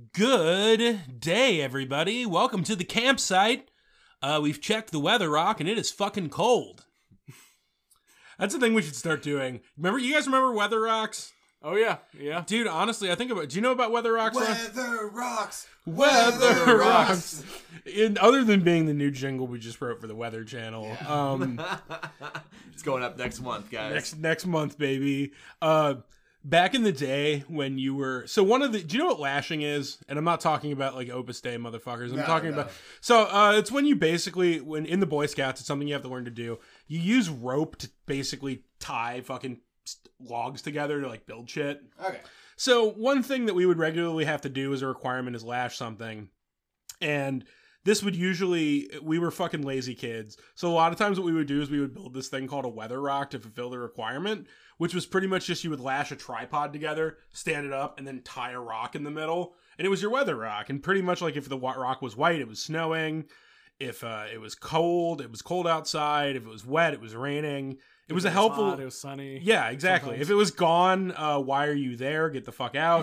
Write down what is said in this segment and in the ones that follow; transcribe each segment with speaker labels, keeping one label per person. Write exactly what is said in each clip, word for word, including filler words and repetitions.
Speaker 1: Good day, everybody. Welcome to the campsite. Uh, we've checked the weather rock, and it is fucking cold. That's the thing we should start doing. Remember, you guys remember Weather Rocks?
Speaker 2: Oh, yeah. Yeah.
Speaker 1: Dude, honestly, I think about... Do you know about Weather Rocks?
Speaker 3: Weather Rocks!
Speaker 1: Weather Rocks! In, other than being the new jingle we just wrote for the Weather Channel.
Speaker 3: Yeah.
Speaker 1: Um,
Speaker 3: it's going up next month, guys.
Speaker 1: Next next month, baby. Uh, back in the day when you were... So one of the... Do you know what lashing is? And I'm not talking about, like, Opus Dei motherfuckers. I'm
Speaker 3: No,
Speaker 1: talking
Speaker 3: no.
Speaker 1: about... So uh, it's when you basically... when in the Boy Scouts, it's something you have to learn to do. You use rope to basically tie fucking logs together to, like, build shit.
Speaker 3: Okay.
Speaker 1: So one thing that we would regularly have to do as a requirement is lash something. And this would usually, we were fucking lazy kids. So a lot of times what we would do is we would build this thing called a weather rock to fulfill the requirement, which was pretty much just you would lash a tripod together, stand it up, and then tie a rock in the middle. And it was your weather rock. And pretty much like if the rock was white, it was snowing. If uh, it was cold, it was cold outside. If it was wet, it was raining. It was a helpful.
Speaker 2: Hot, it was sunny.
Speaker 1: Yeah, exactly.
Speaker 2: Sometimes.
Speaker 1: If it was gone, uh, why are you there? Get the fuck out.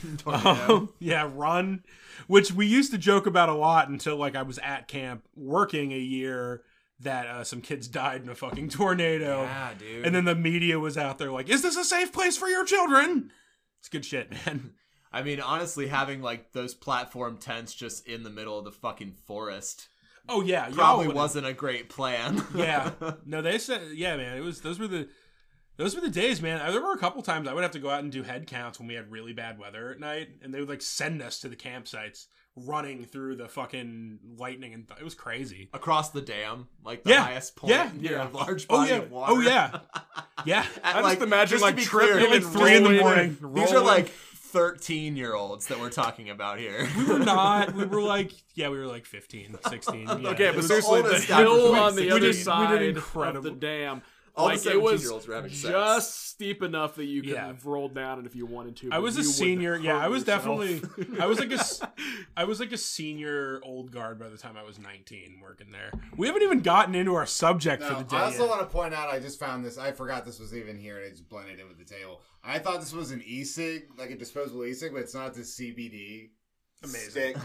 Speaker 1: um, yeah, run. Which we used to joke about a lot until like I was at camp working a year that uh, some kids died in a fucking tornado.
Speaker 3: Yeah, dude.
Speaker 1: And then the media was out there like, is this a safe place for your children? It's good shit, man.
Speaker 3: I mean, honestly, having like those platform tents just in the middle of the fucking forest
Speaker 1: Oh yeah, y'all
Speaker 3: probably
Speaker 1: would've-
Speaker 3: wasn't a great plan.
Speaker 1: Yeah, no, they said, yeah, man. It was those were the those were the days, man. I, there were a couple times I would have to go out and do head counts when we had really bad weather at night, and they would like send us to the campsites running through the fucking lightning, and th- it was crazy.
Speaker 3: Across the dam, like the
Speaker 1: Yeah,
Speaker 3: highest point
Speaker 1: yeah,
Speaker 3: near
Speaker 2: yeah.
Speaker 3: a large
Speaker 1: Oh
Speaker 3: body
Speaker 1: yeah,
Speaker 3: of water.
Speaker 1: oh yeah, yeah.
Speaker 3: At,
Speaker 2: I just
Speaker 3: like,
Speaker 2: imagine
Speaker 3: just to
Speaker 2: like
Speaker 3: be
Speaker 2: tripping
Speaker 3: clear,
Speaker 2: and
Speaker 1: like three in the
Speaker 2: rolling
Speaker 1: morning.
Speaker 2: and
Speaker 3: These are
Speaker 2: rolling.
Speaker 3: like thirteen-year-olds that we're talking about here.
Speaker 1: We were not. We were like, yeah, we were like fifteen, sixteen. Yeah.
Speaker 2: Okay,
Speaker 1: It
Speaker 2: but
Speaker 1: was-
Speaker 2: seriously, the
Speaker 3: oldest guy
Speaker 2: hill
Speaker 3: was
Speaker 2: on the
Speaker 3: we
Speaker 2: other
Speaker 1: did- we did
Speaker 2: side of
Speaker 1: incredible.
Speaker 2: the dam,
Speaker 3: All the
Speaker 2: like it was
Speaker 3: seventeen-year-olds were having sex.
Speaker 2: just steep enough that you could
Speaker 1: Yeah.
Speaker 2: have rolled down it if you wanted to.
Speaker 1: I
Speaker 2: but
Speaker 1: was a
Speaker 2: you would
Speaker 1: senior. Yeah,
Speaker 2: hurt
Speaker 1: I was
Speaker 2: yourself.
Speaker 1: definitely. I was like a. s- I was like a senior old guard by the time I was nineteen working there. We haven't even gotten into our subject
Speaker 4: No,
Speaker 1: for the day.
Speaker 4: I also
Speaker 1: yet.
Speaker 4: want to point out, I just found this. I forgot this was even here, and I just blended in with the table. I thought this was an e-cig, like a disposable e-cig, but it's not. This C B D
Speaker 1: Amazing.
Speaker 4: stick.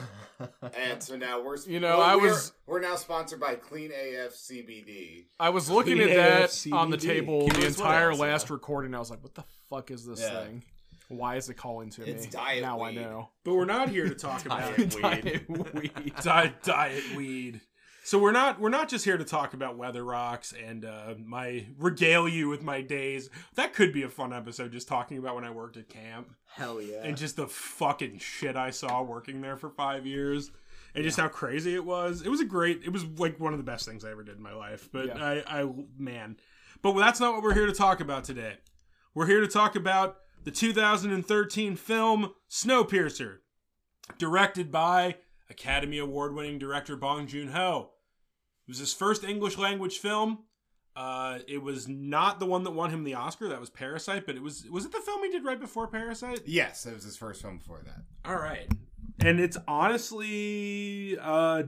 Speaker 4: And so now we're,
Speaker 2: You know,
Speaker 4: we're,
Speaker 2: I
Speaker 4: we're-
Speaker 2: was-
Speaker 4: we're now sponsored by Clean A F C B D.
Speaker 2: I was looking
Speaker 1: Clean
Speaker 2: at that
Speaker 1: A F
Speaker 2: on the
Speaker 1: C B D.
Speaker 2: table
Speaker 3: Keep
Speaker 2: the
Speaker 3: it as
Speaker 2: entire
Speaker 3: well,
Speaker 2: last
Speaker 3: so.
Speaker 2: recording. I was like, "What the fuck is this
Speaker 4: Yeah.
Speaker 2: thing? Why is it calling to
Speaker 4: It's
Speaker 2: me?"
Speaker 4: diet
Speaker 2: now I
Speaker 4: weed.
Speaker 2: know.
Speaker 1: But we're not here to talk about
Speaker 3: Diet
Speaker 2: Diet weed.
Speaker 1: diet, diet weed. So we're not we're not just here to talk about weather rocks and uh, my regale you with my days. That could be a fun episode, just talking about when I worked at camp
Speaker 3: Hell yeah.
Speaker 1: and just the fucking shit I saw working there for five years. And just how crazy it was. It was a great, it was like one of the best things I ever did in my life. But
Speaker 2: Yeah.
Speaker 1: I, I, man. But that's not what we're here to talk about today. We're here to talk about the two thousand thirteen film Snowpiercer, directed by Academy Award winning director Bong Joon-ho. It was his first English language film. Uh, it was not the one that won him the Oscar. That was Parasite. But it was, was it the film he did right before Parasite?
Speaker 4: Yes, it was his first film before that.
Speaker 1: All right. And it's honestly, uh,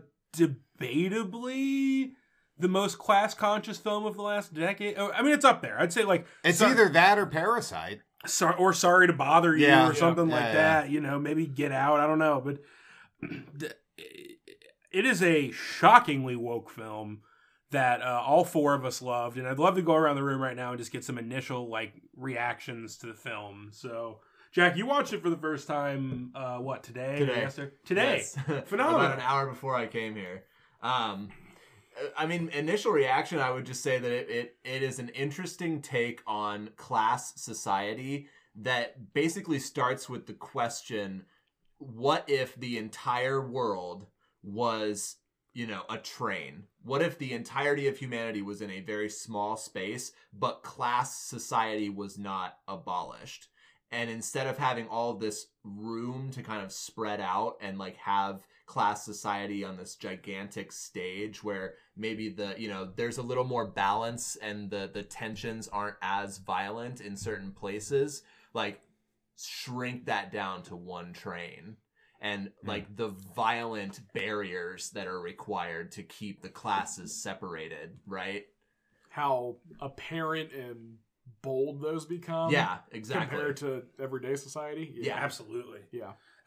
Speaker 1: debatably the most class-conscious film of the last decade. Oh, I mean, it's up there. I'd say, like...
Speaker 4: It's
Speaker 1: so-
Speaker 4: either that or Parasite.
Speaker 1: so- or Sorry to Bother You
Speaker 4: Yeah.
Speaker 1: or something
Speaker 4: Yeah,
Speaker 1: like
Speaker 4: yeah.
Speaker 1: that. You know, maybe Get Out. I don't know. But it is a shockingly woke film that uh, all four of us loved. And I'd love to go around the room right now and just get some initial, like, reactions to the film. So... Jack, you watched it for the first time, uh, what, today?
Speaker 3: Today.
Speaker 1: Or yesterday? Today.
Speaker 3: Yes.
Speaker 1: Phenomenal.
Speaker 3: About an hour before I came here. Um, I mean, initial reaction, I would just say that it, it, it is an interesting take on class society that basically starts with the question, what if the entire world was, you know, a train? What if the entirety of humanity was in a very small space, but class society was not abolished? And instead of having all this room to kind of spread out and like have class society on this gigantic stage where maybe the, you know, there's a little more balance and the, the tensions aren't as violent in certain places, like shrink that down to one train. And like the violent barriers that are required to keep the classes separated, right?
Speaker 2: How apparent and bold those become.
Speaker 3: Yeah, exactly.
Speaker 2: Compared to everyday society.
Speaker 1: Yeah, absolutely.
Speaker 2: Yeah.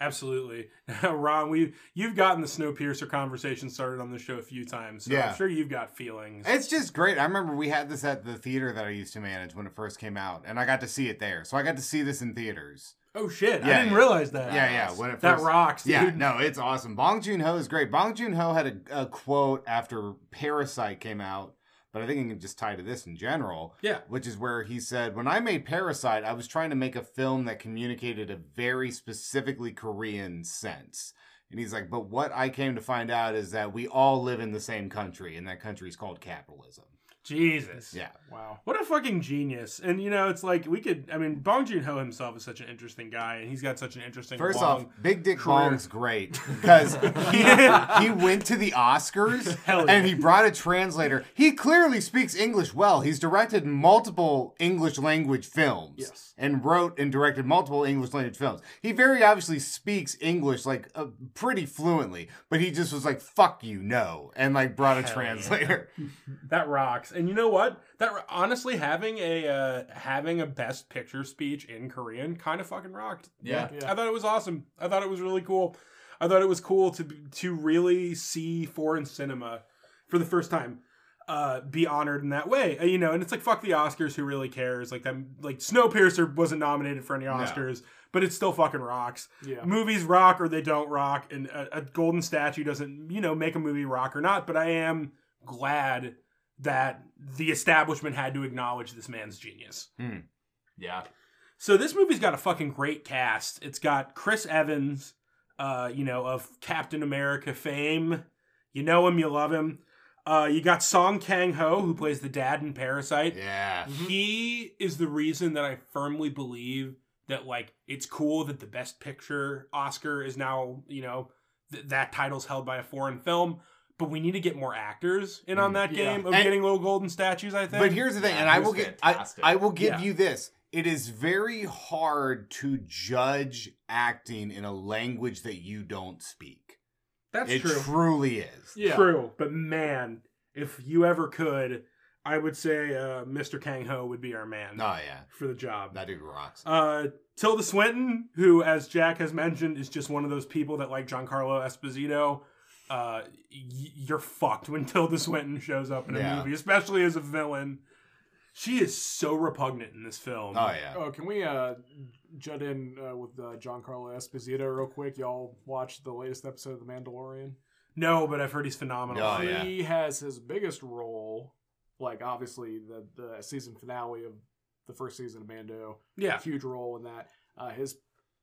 Speaker 1: Absolutely. Ron, we you've gotten the Snowpiercer conversation started on the show a few times, so
Speaker 4: Yeah.
Speaker 1: I'm sure you've got feelings.
Speaker 4: It's just great. I remember we had this at the theater that I used to manage when it first came out, and I got to see it there. So I got to see this in theaters.
Speaker 1: Oh shit, I
Speaker 4: Yeah,
Speaker 1: didn't
Speaker 4: yeah.
Speaker 1: realize that.
Speaker 4: Yeah, yeah. When it
Speaker 1: That
Speaker 4: first,
Speaker 1: rocks, dude.
Speaker 4: Yeah, no, it's awesome. Bong Joon-ho is great. Bong Joon-ho had a, a quote after Parasite came out, but I think it can just tie to this in general.
Speaker 1: Yeah.
Speaker 4: Which is where he said, when I made Parasite, I was trying to make a film that communicated a very specifically Korean sense. And he's like, but what I came to find out is that we all live in the same country, and that country is called capitalism.
Speaker 1: Jesus.
Speaker 4: Yeah.
Speaker 2: Wow.
Speaker 1: What a fucking genius. And, you know, it's like, we could, I mean, Bong Joon-ho himself is such an interesting guy, and he's got such an interesting
Speaker 4: First
Speaker 1: long
Speaker 4: off, Big Dick
Speaker 1: career.
Speaker 4: Bong's great because he, he went to the Oscars
Speaker 1: Hell yeah.
Speaker 4: and he brought a translator. He clearly speaks English well. He's directed multiple English language films.
Speaker 2: Yes.
Speaker 4: And wrote and directed multiple English language films. He very obviously speaks English like uh, pretty fluently, but he just was like, fuck you, no. And like brought a
Speaker 1: Hell
Speaker 4: translator.
Speaker 1: That rocks. And you know what? That honestly, having a uh, having a Best Picture speech in Korean kind of fucking rocked.
Speaker 3: Yeah.
Speaker 2: Yeah.
Speaker 1: I thought it was awesome. I thought it was really cool. I thought it was cool to to really see foreign cinema for the first time uh, be honored in that way. Uh, You know, and it's like fuck the Oscars. Who really cares? Like them. Like Snowpiercer wasn't nominated for any Oscars, but it still fucking rocks.
Speaker 2: Yeah.
Speaker 1: Movies rock or they don't rock, and a, a golden statue doesn't you know make a movie rock or not. But I am glad that the establishment had to acknowledge this man's genius.
Speaker 3: Yeah.
Speaker 1: So this movie's got a fucking great cast. It's got Chris Evans, uh, you know, of Captain America fame. You know him, you love him. Uh, you got Song Kang-ho, who plays the dad in Parasite.
Speaker 4: Yeah.
Speaker 1: He is the reason that I firmly believe that, like, it's cool that the Best Picture Oscar is now, you know, th- that title's held by a foreign film. But we need to get more actors in on that
Speaker 2: Yeah.
Speaker 1: game of
Speaker 4: And-
Speaker 1: getting little golden statues, I think.
Speaker 4: But here's the thing,
Speaker 3: Yeah,
Speaker 4: and I
Speaker 3: he was
Speaker 4: will get I,
Speaker 3: fantastic.
Speaker 4: I will give
Speaker 1: Yeah.
Speaker 4: you this. It is very hard to judge acting in a language that you don't speak.
Speaker 1: That's
Speaker 4: it
Speaker 1: true.
Speaker 4: truly is.
Speaker 2: Yeah.
Speaker 1: True, but man, if you ever could, I would say uh, Mister Kang Ho would be our man
Speaker 4: Oh yeah.
Speaker 1: for the job.
Speaker 4: That dude rocks.
Speaker 1: Uh, Tilda Swinton, who, as Jack has mentioned, is just one of those people that like Giancarlo Esposito. Uh, y- you're fucked when Tilda Swinton shows up in a
Speaker 4: Yeah.
Speaker 1: movie, especially as a villain. She is so repugnant in this film.
Speaker 4: Oh yeah.
Speaker 2: Oh, can we uh, jut in uh, with uh, Giancarlo Esposito real quick? Y'all watched the latest episode of The Mandalorian?
Speaker 1: No, but I've heard he's phenomenal.
Speaker 4: Oh, yeah.
Speaker 2: He has his biggest role, like obviously the the season finale of the first season of Mando.
Speaker 1: Yeah.
Speaker 2: Huge role in that. Uh, his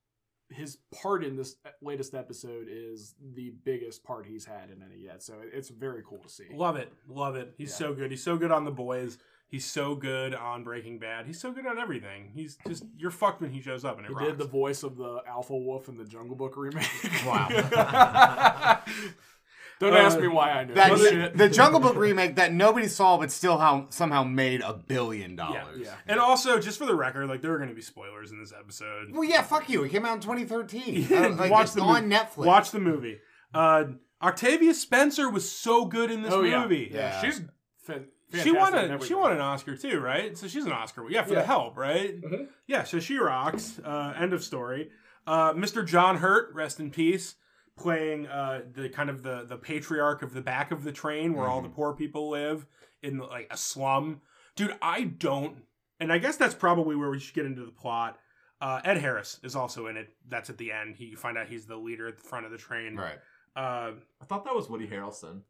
Speaker 2: his part in this latest episode is the biggest part he's had in any yet. So it's very cool to see.
Speaker 1: Love it. Love it. He's
Speaker 2: Yeah.
Speaker 1: so good. He's so good on The Boys. He's so good on Breaking Bad. He's so good on everything. He's just, you're fucked when he shows up and it
Speaker 2: He
Speaker 1: rocks.
Speaker 2: did the voice of the Alpha Wolf in the Jungle Book remake.
Speaker 4: Wow.
Speaker 2: Don't
Speaker 1: Uh,
Speaker 2: ask me why I know
Speaker 4: That,
Speaker 2: that shit.
Speaker 4: the Jungle Book remake that nobody saw, but still how, somehow made a billion dollars.
Speaker 2: yeah.
Speaker 1: And also, just for the record, like, there are going to be spoilers in this episode.
Speaker 4: Well, yeah, fuck you. It came out in twenty thirteen.
Speaker 1: Yeah,
Speaker 4: I don't- like,
Speaker 1: watch
Speaker 4: it's
Speaker 1: the
Speaker 4: on
Speaker 1: movie.
Speaker 4: Netflix.
Speaker 1: Watch the movie. Uh, Octavia Spencer was so good in this
Speaker 2: Oh, yeah.
Speaker 1: movie.
Speaker 2: Yeah,
Speaker 4: Yeah.
Speaker 2: she's fan-
Speaker 1: She won
Speaker 2: fantastic in
Speaker 1: a she
Speaker 2: everything.
Speaker 1: won an Oscar too, right? So she's an Oscar. Yeah, for
Speaker 2: Yeah.
Speaker 1: The Help, right?
Speaker 2: Mhm.
Speaker 1: Yeah, so she rocks. Uh, end of story. Uh, Mister John Hurt, rest in peace, playing uh, the kind of the the patriarch of the back of the train where all the poor people live in like a slum. Dude, I don't, and I guess that's probably where we should get into the plot. Uh, Ed Harris is also in it. That's at the end. He you find out he's the leader at the front of the train.
Speaker 4: Right.
Speaker 1: Uh,
Speaker 3: I thought that was Woody Harrelson.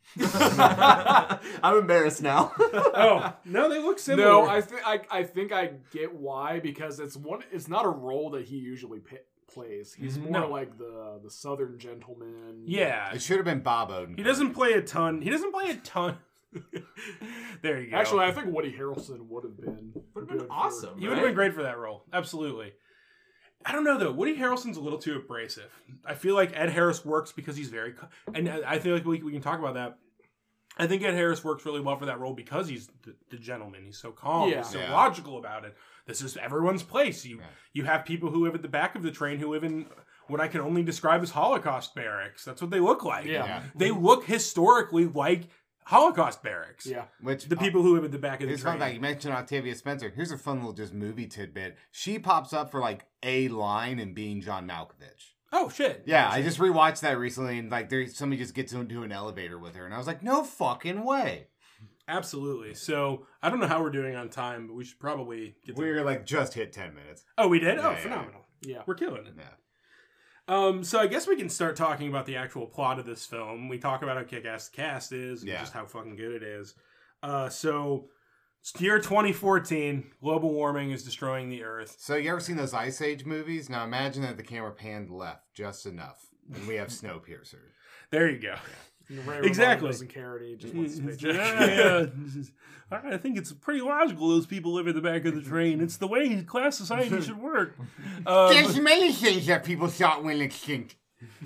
Speaker 3: I'm embarrassed now.
Speaker 1: oh no, they look similar.
Speaker 2: No, I think I I think I get why, because it's one. It's not a role that he usually p- plays. He's more
Speaker 1: No.
Speaker 2: like the the Southern gentleman.
Speaker 1: yeah,
Speaker 4: It should have been Bob Odenkirk.
Speaker 1: he doesn't play a ton. He doesn't play a ton. There you go.
Speaker 2: Actually, I think Woody Harrelson would have been
Speaker 3: Would have been
Speaker 2: good for-
Speaker 3: awesome.
Speaker 1: he would have been great for that role. Absolutely. I don't know though. Woody Harrelson's a little too abrasive. I feel like Ed Harris works because he's very, co- and I I feel like we we can talk about that. I think Ed Harris works really well for that role because he's the, the gentleman. He's so calm.
Speaker 2: Yeah.
Speaker 1: He's so
Speaker 4: Yeah.
Speaker 1: logical about it. This is everyone's place. You
Speaker 4: Right.
Speaker 1: you have people who live at the back of the train who live in what I can only describe as Holocaust barracks. That's what they look like.
Speaker 2: Yeah.
Speaker 4: Yeah.
Speaker 1: They look historically like Holocaust barracks.
Speaker 2: Yeah.
Speaker 4: Which
Speaker 1: The people who live at the back of the
Speaker 4: Here's a fun
Speaker 1: train.
Speaker 4: fact. You mentioned Octavia Spencer. Here's a fun little just movie tidbit. She pops up for like a line in Being John Malkovich.
Speaker 1: Oh shit!
Speaker 4: Yeah, I just rewatched that recently, and like, there somebody just gets into an elevator with her, and I was like, no fucking way.
Speaker 1: Absolutely. So I don't know how we're doing on time, but we should probably get. To...
Speaker 4: We were like just hit ten minutes.
Speaker 1: Oh, we did.
Speaker 4: Yeah,
Speaker 1: Oh,
Speaker 4: yeah.
Speaker 1: phenomenal.
Speaker 2: Yeah.
Speaker 1: We're killing it.
Speaker 4: Yeah.
Speaker 1: Um, so I guess we can start talking about the actual plot of this film. We talk about how kick-ass the cast is, and
Speaker 4: Yeah.
Speaker 1: just how fucking good it is. Uh, so it's year twenty fourteen. Global warming is destroying the Earth.
Speaker 4: So you ever seen those Ice Age movies? Now imagine that the camera panned left just enough, and we have Snowpiercer.
Speaker 1: There you go.
Speaker 2: And Ray
Speaker 1: Exactly.
Speaker 2: Romano doesn't care. And he just wants his paycheck.
Speaker 1: Yeah, yeah. I think it's pretty logical those people live in the back of the train. It's the way class society should work. Um,
Speaker 4: There's many things that people thought went extinct.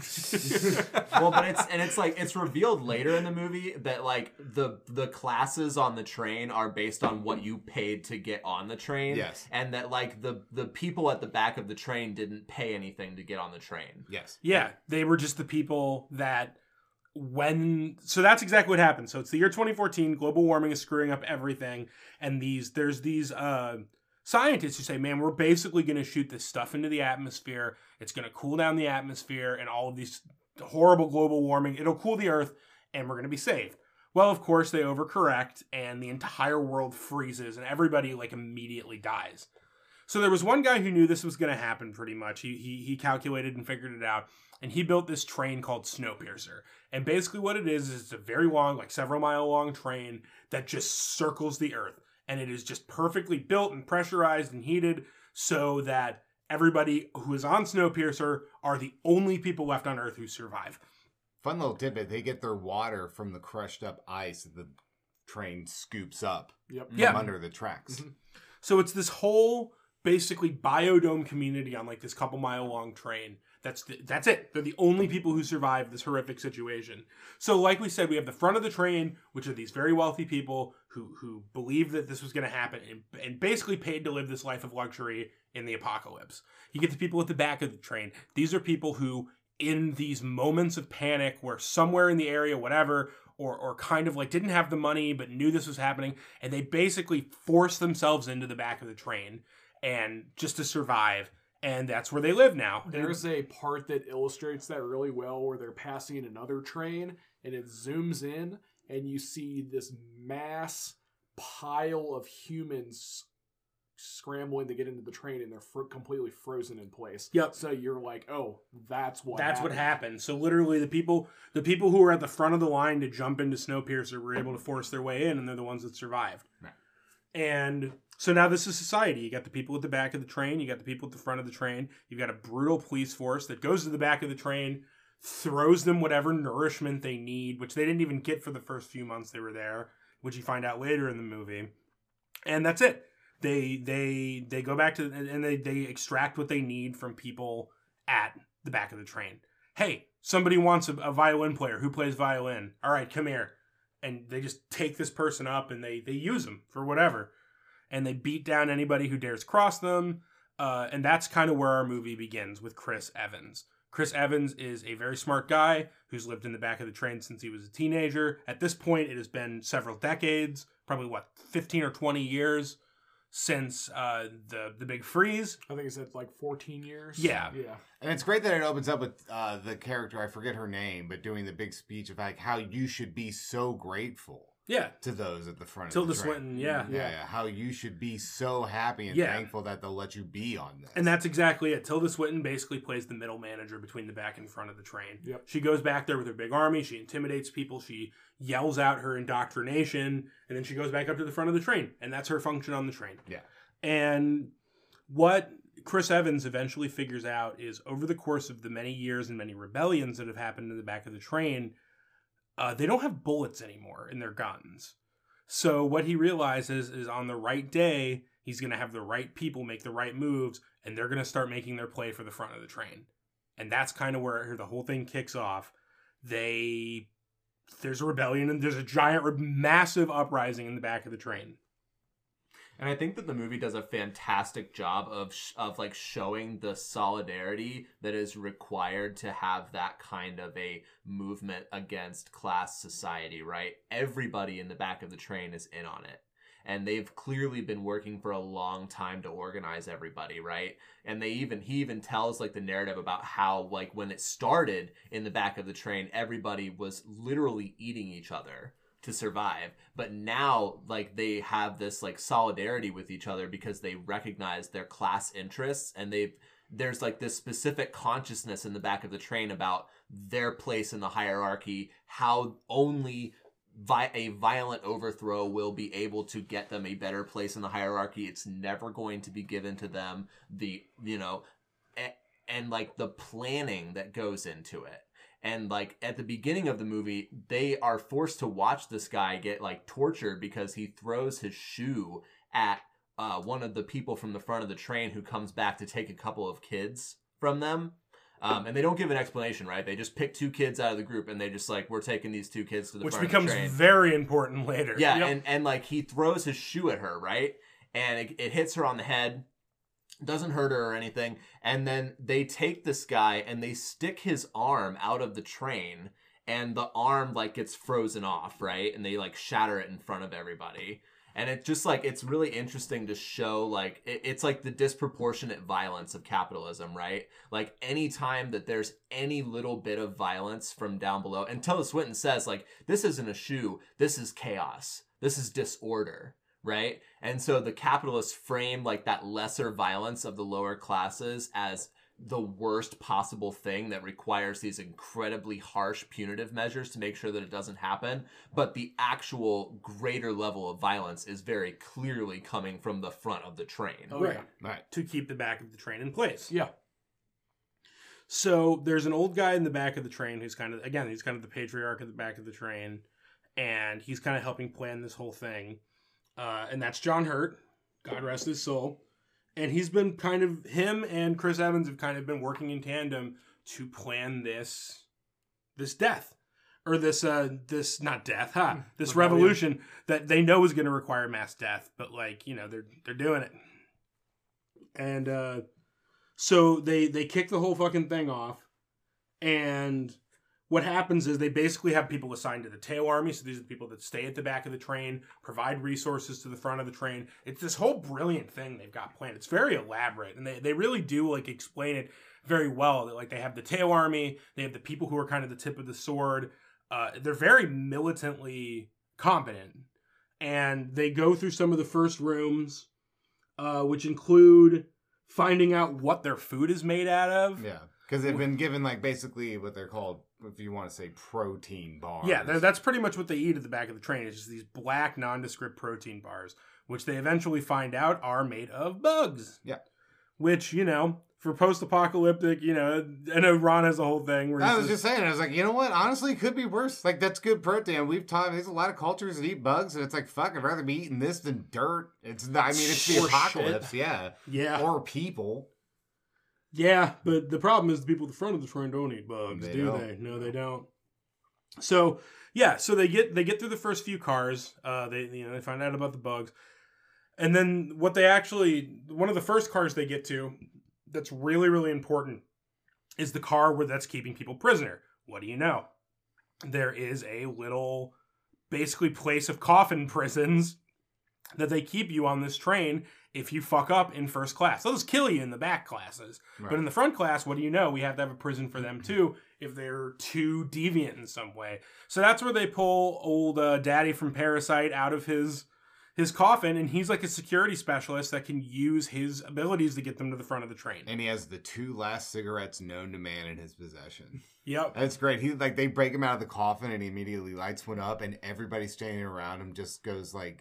Speaker 3: Well, but it's and it's like it's revealed later in the movie that like the the classes on the train are based on what you paid to get on the train.
Speaker 4: Yes.
Speaker 3: And that like the the people at the back of the train didn't pay anything to get on the train.
Speaker 4: Yes.
Speaker 1: yeah, they were just the people that when so that's exactly what happened. So it's the year twenty fourteen. Global warming is screwing up everything, and these there's these uh, scientists who say, "Man, we're basically going to shoot this stuff into the atmosphere. It's going to cool down the atmosphere, and all of these horrible global warming. It'll cool the Earth, and we're going to be saved." Well, of course, they overcorrect, and the entire world freezes, and everybody like immediately dies. So there was one guy who knew this was going to happen. Pretty much, he he he calculated and figured it out. And he built this train called Snowpiercer. And basically what it is, is it's a very long, like several mile long train that just circles the Earth. And it is just perfectly built and pressurized and heated so that everybody who is on Snowpiercer are the only people left on Earth who survive.
Speaker 4: Fun little tidbit: they get their water from the crushed up ice that the train scoops up
Speaker 2: Yep.
Speaker 4: from
Speaker 1: Yeah.
Speaker 4: under the tracks.
Speaker 1: Mhm. So it's this whole basically biodome community on like this couple mile long train. That's the, that's it. They're the only people who survive this horrific situation. So like we said, we have the front of the train, which are these very wealthy people who who believe that this was going to happen and, and basically paid to live this life of luxury in the apocalypse. You get the people at the back of the train. These are people who, in these moments of panic where somewhere in the area, whatever, or or kind of like didn't have the money but knew this was happening, and they basically forced themselves into the back of the train and just to survive. And that's where they live now.
Speaker 2: There's a part that illustrates that really well where they're passing another train and it zooms in and you see this mass pile of humans scrambling to get into the train and they're fr- completely frozen in place.
Speaker 1: Yep.
Speaker 2: So you're like, oh, that's what
Speaker 1: That's
Speaker 2: happened.
Speaker 1: what happened. So literally the people the people who were at the front of the line to jump into Snowpiercer were able to force their way in, and they're the ones that survived.
Speaker 3: Right.
Speaker 1: And so now this is society. You got the people at the back of the train, you got the people at the front of the train, you've got a brutal police force that goes to the back of the train, throws them whatever nourishment they need, which they didn't even get for the first few months they were there, which you find out later in the movie. And that's it. They they they go back to and they, they extract what they need from people at the back of the train. Hey, somebody wants a, a violin player. Who plays violin? All right, come here. And they just take this person up and they they use them for whatever. And they beat down anybody who dares cross them. Uh, and that's kind of where our movie begins with Chris Evans. Chris Evans is a very smart guy who's lived in the back of the train since he was a teenager. At this point, it has been several decades, probably what, fifteen or twenty years since uh, the the big freeze.
Speaker 2: I think it said like fourteen years.
Speaker 1: Yeah.
Speaker 2: Yeah.
Speaker 4: And it's great that it opens up with uh, the character, I forget her name, but doing the big speech of like how you should be so grateful
Speaker 1: Yeah.
Speaker 4: to those at the front
Speaker 1: Tilda
Speaker 4: of the train.
Speaker 1: Swinton, yeah.
Speaker 4: yeah. Yeah, how you should be so happy and
Speaker 1: Yeah.
Speaker 4: thankful that they'll let you be on this.
Speaker 1: And that's exactly it. Tilda Swinton basically plays the middle manager between the back and front of the train.
Speaker 2: Yep.
Speaker 1: She goes back there with her big army. She intimidates people. She yells out her indoctrination. And then she goes back up to the front of the train. And that's her function on the train.
Speaker 4: Yeah.
Speaker 1: And what Chris Evans eventually figures out is over the course of the many years and many rebellions that have happened in the back of the train, uh, they don't have bullets anymore in their guns. So what he realizes is on the right day, he's going to have the right people make the right moves, and they're going to start making their play for the front of the train. And that's kind of where the whole thing kicks off. They, there's a rebellion, and there's a giant, massive uprising in the back of the train.
Speaker 3: And I think that the movie does a fantastic job of sh- of like showing the solidarity that is required to have that kind of a movement against class society, right? Everybody in the back of the train is in on it. and they've clearly been working for a long time to organize everybody, right? And they even he even tells like the narrative about how like when it started in the back of the train, everybody was literally eating each other to survive, but now like they have this like solidarity with each other because they recognize their class interests, and they've there's like this specific consciousness in the back of the train about their place in the hierarchy, how only vi- a violent overthrow will be able to get them a better place in the hierarchy. It's never going to be given to them. The, you know, and, and like the planning that goes into it. And like at the beginning of the movie, they are forced to watch this guy get like tortured because he throws his shoe at Uh, one of the people from the front of the train who comes back to take a couple of kids from them. Um, and they don't give an explanation, right? They just pick two kids out of the group and they just like, we're taking these two kids to the
Speaker 1: Which
Speaker 3: front
Speaker 1: becomes
Speaker 3: of the train.
Speaker 1: very important later.
Speaker 3: Yeah,
Speaker 1: Yep.
Speaker 3: and, and like he throws his shoe at her, right? And it, it hits her on the head. Doesn't hurt her or anything. And then they take this guy and they stick his arm out of the train, and the arm like gets frozen off, right? And they like shatter it in front of everybody. And it's just like, it's really interesting to show like, it, it's like the disproportionate violence of capitalism, right? Like anytime that there's any little bit of violence from down below, and Tilda Swinton says like, this isn't a shoe, this is chaos, this is disorder, right? And so the capitalists frame like that lesser violence of the lower classes as the worst possible thing that requires these incredibly harsh punitive measures to make sure that it doesn't happen. But the actual greater level of violence is very clearly coming from the front of the train.
Speaker 2: Oh,
Speaker 1: Right.
Speaker 2: yeah.
Speaker 4: Right.
Speaker 1: To keep the back of the train in place.
Speaker 2: Yeah.
Speaker 1: So there's an old guy in the back of the train who's kind of, again, he's kind of the patriarch at the back of the train, and he's kind of helping plan this whole thing. Uh, and that's John Hurt, God rest his soul. And he's been kind of, him and Chris Evans have kind of been working in tandem to plan this, this death. Or this, uh, this, not death, huh? This
Speaker 2: Rebellion.
Speaker 1: revolution that they know is going to require mass death, but like, you know, they're, they're doing it. And, uh, so they, they kick the whole fucking thing off, and what happens is they basically have people assigned to the tail army. So these are the people that stay at the back of the train, provide resources to the front of the train. It's this whole brilliant thing they've got planned. It's very elaborate, and they, they really do like explain it very well. That like they have the tail army, they have the people who are kind of the tip of the sword. Uh, they're very militantly competent, and they go through some of the first rooms, uh, which include finding out what their food is made out of.
Speaker 4: Yeah. Because they've been given, like, basically what they're called, if you want to say, protein bars.
Speaker 1: Yeah, they're- that's pretty much what they eat at the back of the train. It's just these black, nondescript protein bars, which they eventually find out are made of bugs.
Speaker 4: Yeah.
Speaker 1: Which, you know, for post-apocalyptic, you know, I know Ron has a whole thing where he
Speaker 4: I was
Speaker 1: says-
Speaker 4: just saying, I was like, you know what? Honestly, it could be worse. Like, that's good protein. We've taught, there's a lot of cultures that eat bugs, and it's like, fuck, I'd rather be eating this than dirt. It's, I mean, it's the
Speaker 1: Or
Speaker 4: apocalypse, yeah.
Speaker 1: yeah.
Speaker 4: Or people.
Speaker 1: Yeah, but the problem is the people at the front of the train don't eat bugs,
Speaker 4: They
Speaker 1: do
Speaker 4: don't.
Speaker 1: they? No, they don't. So yeah, so they get they get through the first few cars. Uh, they you know they find out about the bugs, and then what they actually one of the first cars they get to that's really really important is the car where that's keeping people prisoner. What do you know? There is a little basically place of coffin prisons that they keep you on this train if you fuck up in first class. They'll just kill you in the back classes.
Speaker 4: Right.
Speaker 1: But in the front class, what do you know? We have to have a prison for them too if they're too deviant in some way. So that's where they pull old uh, Daddy from Parasite out of his his coffin, and he's like a security specialist that can use his abilities to get them to the front of the train.
Speaker 4: And he has the two last cigarettes known to man in his possession.
Speaker 1: Yep.
Speaker 4: That's great. He like they break him out of the coffin, and he immediately lights one up, and everybody standing around him just goes like,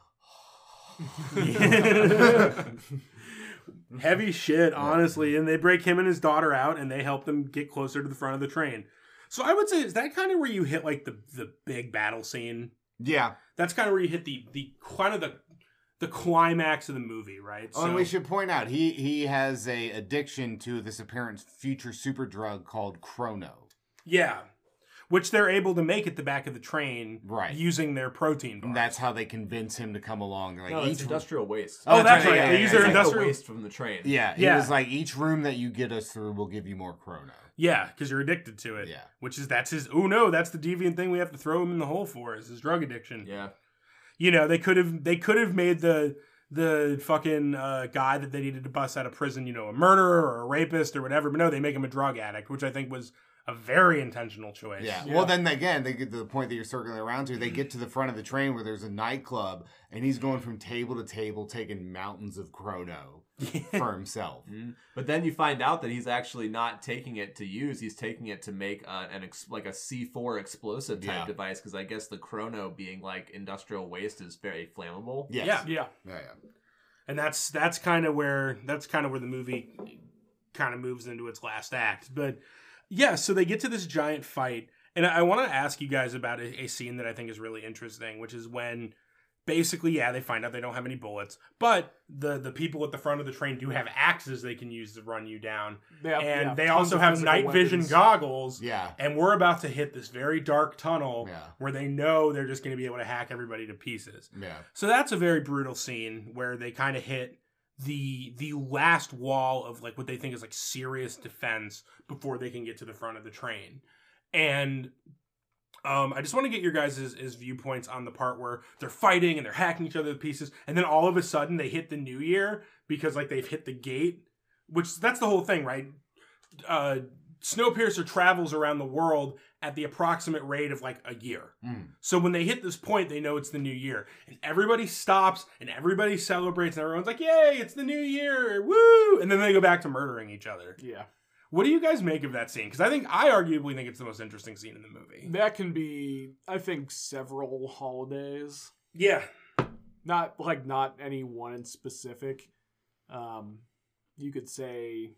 Speaker 1: Heavy shit, honestly. And they break him and his daughter out, and they help them get closer to the front of the train. So I would say, is that kind of where you hit like the the big battle scene?
Speaker 4: yeah.
Speaker 1: That's kind of where you hit the the kind of the the climax of the movie, right?
Speaker 4: Oh, and we should point out he he has a addiction to this apparent future super drug called Chrono.
Speaker 1: yeah, which they're able to make at the back of the train,
Speaker 4: Right.
Speaker 1: using their protein bars.
Speaker 4: And that's how they convince him to come along. They're like,
Speaker 3: No, it's
Speaker 4: each
Speaker 3: industrial waste.
Speaker 1: Oh, that's
Speaker 4: right,
Speaker 1: right.
Speaker 4: yeah,
Speaker 1: They
Speaker 4: yeah,
Speaker 1: use
Speaker 4: yeah,
Speaker 1: their
Speaker 3: It's
Speaker 4: yeah.
Speaker 3: like the
Speaker 1: industrial.
Speaker 3: waste from the train.
Speaker 4: Yeah, he
Speaker 1: Yeah.
Speaker 4: was like, each room that you get us through will give you more Chrono.
Speaker 1: Yeah, because you're addicted to it.
Speaker 4: Yeah.
Speaker 1: Which is that's his. Oh no, that's the deviant thing we have to throw him in the hole for is his drug addiction.
Speaker 3: Yeah.
Speaker 1: You know, they could have they could have made the the fucking uh, guy that they needed to bust out of prison, you know, a murderer or a rapist or whatever. But no, they make him a drug addict, which I think was a very intentional choice.
Speaker 4: Yeah.
Speaker 2: Yeah.
Speaker 4: Well, then again, they get to the point that you're circling around to. They get to the front of the train where there's a nightclub, and he's going from table to table, taking mountains of chrono for himself.
Speaker 3: Mhm. But then you find out that he's actually not taking it to use. He's taking it to make uh, an ex- like a C four explosive type
Speaker 4: Yeah.
Speaker 3: device, because I guess the chrono, being like industrial waste, is very flammable.
Speaker 4: Yes.
Speaker 1: Yeah.
Speaker 2: Yeah.
Speaker 4: Yeah. Yeah.
Speaker 1: And that's that's kind of where that's kind of where the movie kind of moves into its last act. But yeah, so they get to this giant fight, and I, I want to ask you guys about a, a scene that I think is really interesting, which is when basically, yeah, they find out they don't have any bullets, but the the people at the front of the train do have axes they can use to run you down,
Speaker 2: They have-
Speaker 1: and
Speaker 2: yeah,
Speaker 1: they
Speaker 2: tons
Speaker 1: also
Speaker 2: of
Speaker 1: have
Speaker 2: physical
Speaker 1: night vision
Speaker 2: weapons.
Speaker 1: goggles.
Speaker 4: Yeah.
Speaker 1: And we're about to hit this very dark tunnel
Speaker 4: Yeah.
Speaker 1: where they know they're just going to be able to hack everybody to pieces.
Speaker 4: Yeah.
Speaker 1: So that's a very brutal scene where they kind of hit the the last wall of like what they think is like serious defense before they can get to the front of the train. And um, I just want to get your guys' is viewpoints on the part where they're fighting and they're hacking each other to pieces, and then all of a sudden they hit the new year because like they've hit the gate, which that's the whole thing, right? Uh, Snowpiercer travels around the world at the approximate rate of like a year.
Speaker 4: Mm.
Speaker 1: So when they hit this point, they know it's the new year. And everybody stops and everybody celebrates and everyone's like, yay, it's the new year, woo! And then they go back to murdering each other.
Speaker 2: Yeah.
Speaker 1: What do you guys make of that scene? Because I think, I arguably think it's the most interesting scene in the movie.
Speaker 2: That can be, I think, several holidays.
Speaker 1: Yeah.
Speaker 2: Not like not any one in specific. Um, you could say,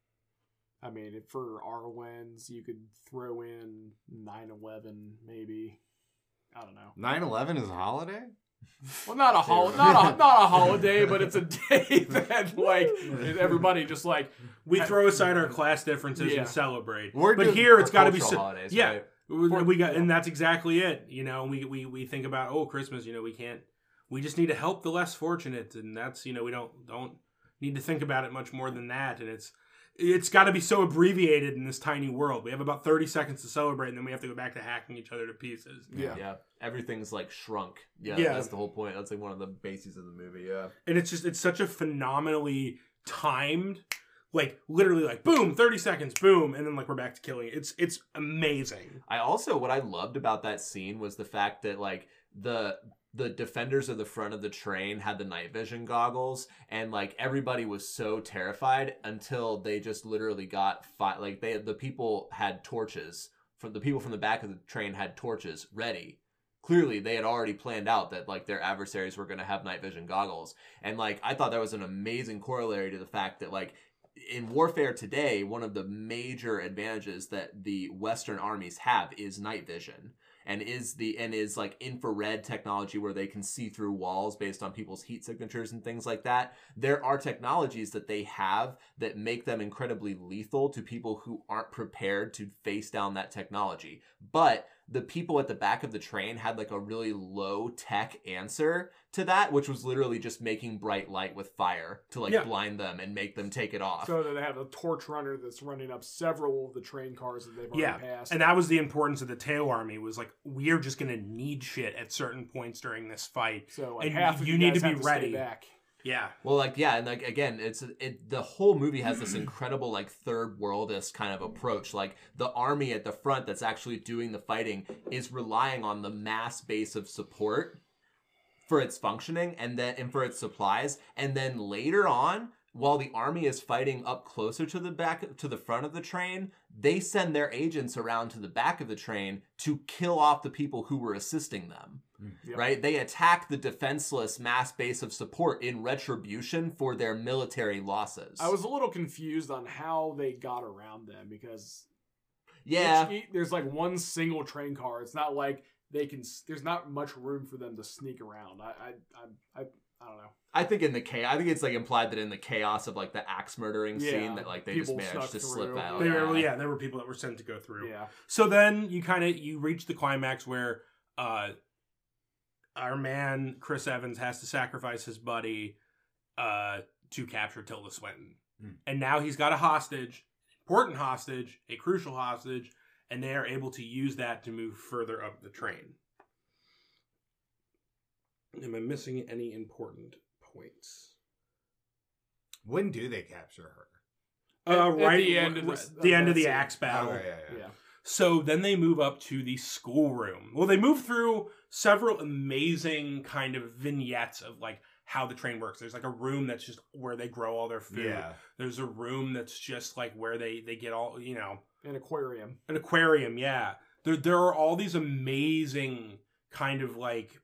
Speaker 2: I mean, if for our lens, you could throw in nine eleven, maybe. I don't know.
Speaker 4: nine eleven is a holiday?
Speaker 2: Well, not a hol- not a not a holiday, but it's a day that like everybody just like
Speaker 1: We throw aside our class differences
Speaker 2: Yeah.
Speaker 1: and celebrate.
Speaker 4: We're
Speaker 1: but
Speaker 4: just-
Speaker 1: here it's
Speaker 3: For
Speaker 1: got to be...
Speaker 3: cultural
Speaker 1: So,
Speaker 3: holidays,
Speaker 1: yeah.
Speaker 3: right?
Speaker 1: We,
Speaker 2: For-
Speaker 1: we got,
Speaker 2: yeah.
Speaker 1: and that's exactly it. You know, we, we we think about, oh, Christmas. You know, we can't. We just need to help the less fortunate, and that's, you know, we don't don't need to think about it much more than that. And it's it's got to be so abbreviated in this tiny world. We have about thirty seconds to celebrate, and then we have to go back to hacking each other to pieces.
Speaker 2: yeah.
Speaker 3: Yeah, everything's like shrunk. Yeah,
Speaker 1: Yeah.
Speaker 3: that's the whole point. That's like one of the bases of the movie. Yeah,
Speaker 1: And it's just it's such a phenomenally timed, like literally like boom, thirty seconds, boom, and then like we're back to killing it. It's it's amazing.
Speaker 3: I also what I loved about that scene was the fact that like the the defenders of the front of the train had the night vision goggles, and like everybody was so terrified until they just literally got fi- like they the people had torches. From the people from the back of the train had torches ready. Clearly they had already planned out that like their adversaries were going to have night vision goggles, and like I thought that was an amazing corollary to the fact that like in warfare today, one of the major advantages that the Western armies have is night vision, and is the and is like infrared technology where they can see through walls based on people's heat signatures and things like that. There are technologies that they have that make them incredibly lethal to people who aren't prepared to face down that technology. But the people at the back of the train had like a really low tech answer to that, which was literally just making bright light with fire to like
Speaker 1: Yeah.
Speaker 3: blind them and make them take it off.
Speaker 2: So that they have a torch runner that's running up several of the train cars that they've already
Speaker 1: Yeah,
Speaker 2: passed.
Speaker 1: and that was the importance of the tail army. Was like we're just gonna need shit at certain points during this fight.
Speaker 2: so like
Speaker 1: and
Speaker 2: half of
Speaker 1: you
Speaker 2: you,
Speaker 1: need
Speaker 2: guys
Speaker 1: to be
Speaker 2: have
Speaker 1: ready.
Speaker 2: stay back.
Speaker 1: Yeah,
Speaker 3: Well, like yeah, and like again, it's it. The whole movie has this incredible like third worldist kind of approach. Like the army at the front that's actually doing the fighting is relying on the mass base of support for its functioning, and then and for its supplies, and then later on, while the army is fighting up closer to the back to the front of the train, they send their agents around to the back of the train to kill off the people who were assisting them.
Speaker 2: Yep.
Speaker 3: Right? They attack the defenseless mass base of support in retribution for their military losses.
Speaker 2: I was a little confused on how they got around them because
Speaker 3: yeah.
Speaker 2: each- there's like one single train car. It's not like they can. There's not much room for them to sneak around. I I I I, I don't know.
Speaker 3: I think in the chaos, I think it's like implied that in the chaos of like the axe murdering
Speaker 2: Yeah,
Speaker 3: scene that like they just
Speaker 2: people
Speaker 3: managed
Speaker 2: snuck
Speaker 3: to slip
Speaker 2: through.
Speaker 3: out.
Speaker 1: they
Speaker 3: yeah.
Speaker 1: were, yeah, there were people that were sent to go through.
Speaker 2: Yeah.
Speaker 1: So then you kind of you reach the climax where uh, our man Chris Evans has to sacrifice his buddy uh, to capture Tilda Swinton,
Speaker 4: Hmm.
Speaker 1: and now he's got a hostage, important hostage, a crucial hostage, and they are able to use that to move further up the train. Am I missing any important points?
Speaker 4: When do they capture her?
Speaker 1: Uh,
Speaker 2: At- at
Speaker 1: right
Speaker 2: the end
Speaker 1: r-
Speaker 2: of this-
Speaker 1: the
Speaker 2: of
Speaker 1: end
Speaker 2: that
Speaker 1: of the
Speaker 2: scene.
Speaker 1: axe battle.
Speaker 4: Oh, yeah, yeah, yeah.
Speaker 2: Yeah.
Speaker 1: So then they move up to the schoolroom. Well, they move through several amazing kind of vignettes of like how the train works. There's like a room that's just where they grow all their food.
Speaker 4: Yeah.
Speaker 1: There's a room that's just like where they they get all, you know,
Speaker 2: An aquarium.
Speaker 1: an aquarium. Yeah, there there are all these amazing kind of like.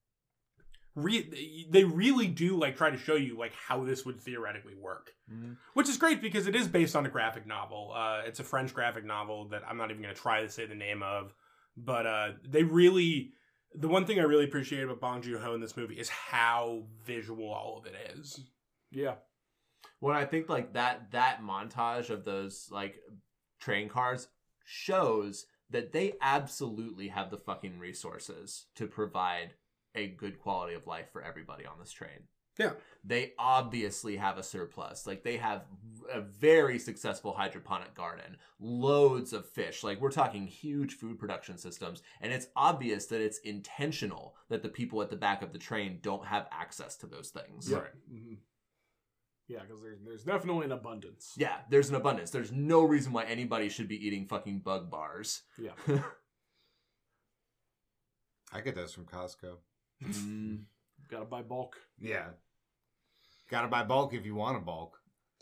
Speaker 1: Re- they really do like try to show you like how this would theoretically work,
Speaker 3: Mhm.
Speaker 1: which is great because it is based on a graphic novel. Uh, it's a French graphic novel that I'm not even going to try to say the name of, but uh, they really. The one thing I really appreciate about Bong Joon-ho in this movie is how visual all of it is.
Speaker 2: Yeah.
Speaker 3: Well, I think like that that montage of those like train cars shows that they absolutely have the fucking resources to provide a good quality of life for everybody on this train.
Speaker 1: Yeah.
Speaker 3: They obviously have a surplus. Like they have a very successful hydroponic garden, loads of fish. Like we're talking huge food production systems. And it's obvious that it's intentional that the people at the back of the train don't have access to those things.
Speaker 2: Yeah. Mhm. Yeah, because there's, there's definitely an abundance.
Speaker 3: Yeah, there's an abundance. There's no reason why anybody should be eating fucking bug bars.
Speaker 2: Yeah.
Speaker 4: I get those from Costco.
Speaker 3: Mm.
Speaker 2: Gotta buy bulk.
Speaker 4: Yeah. Gotta buy bulk if you want a bulk.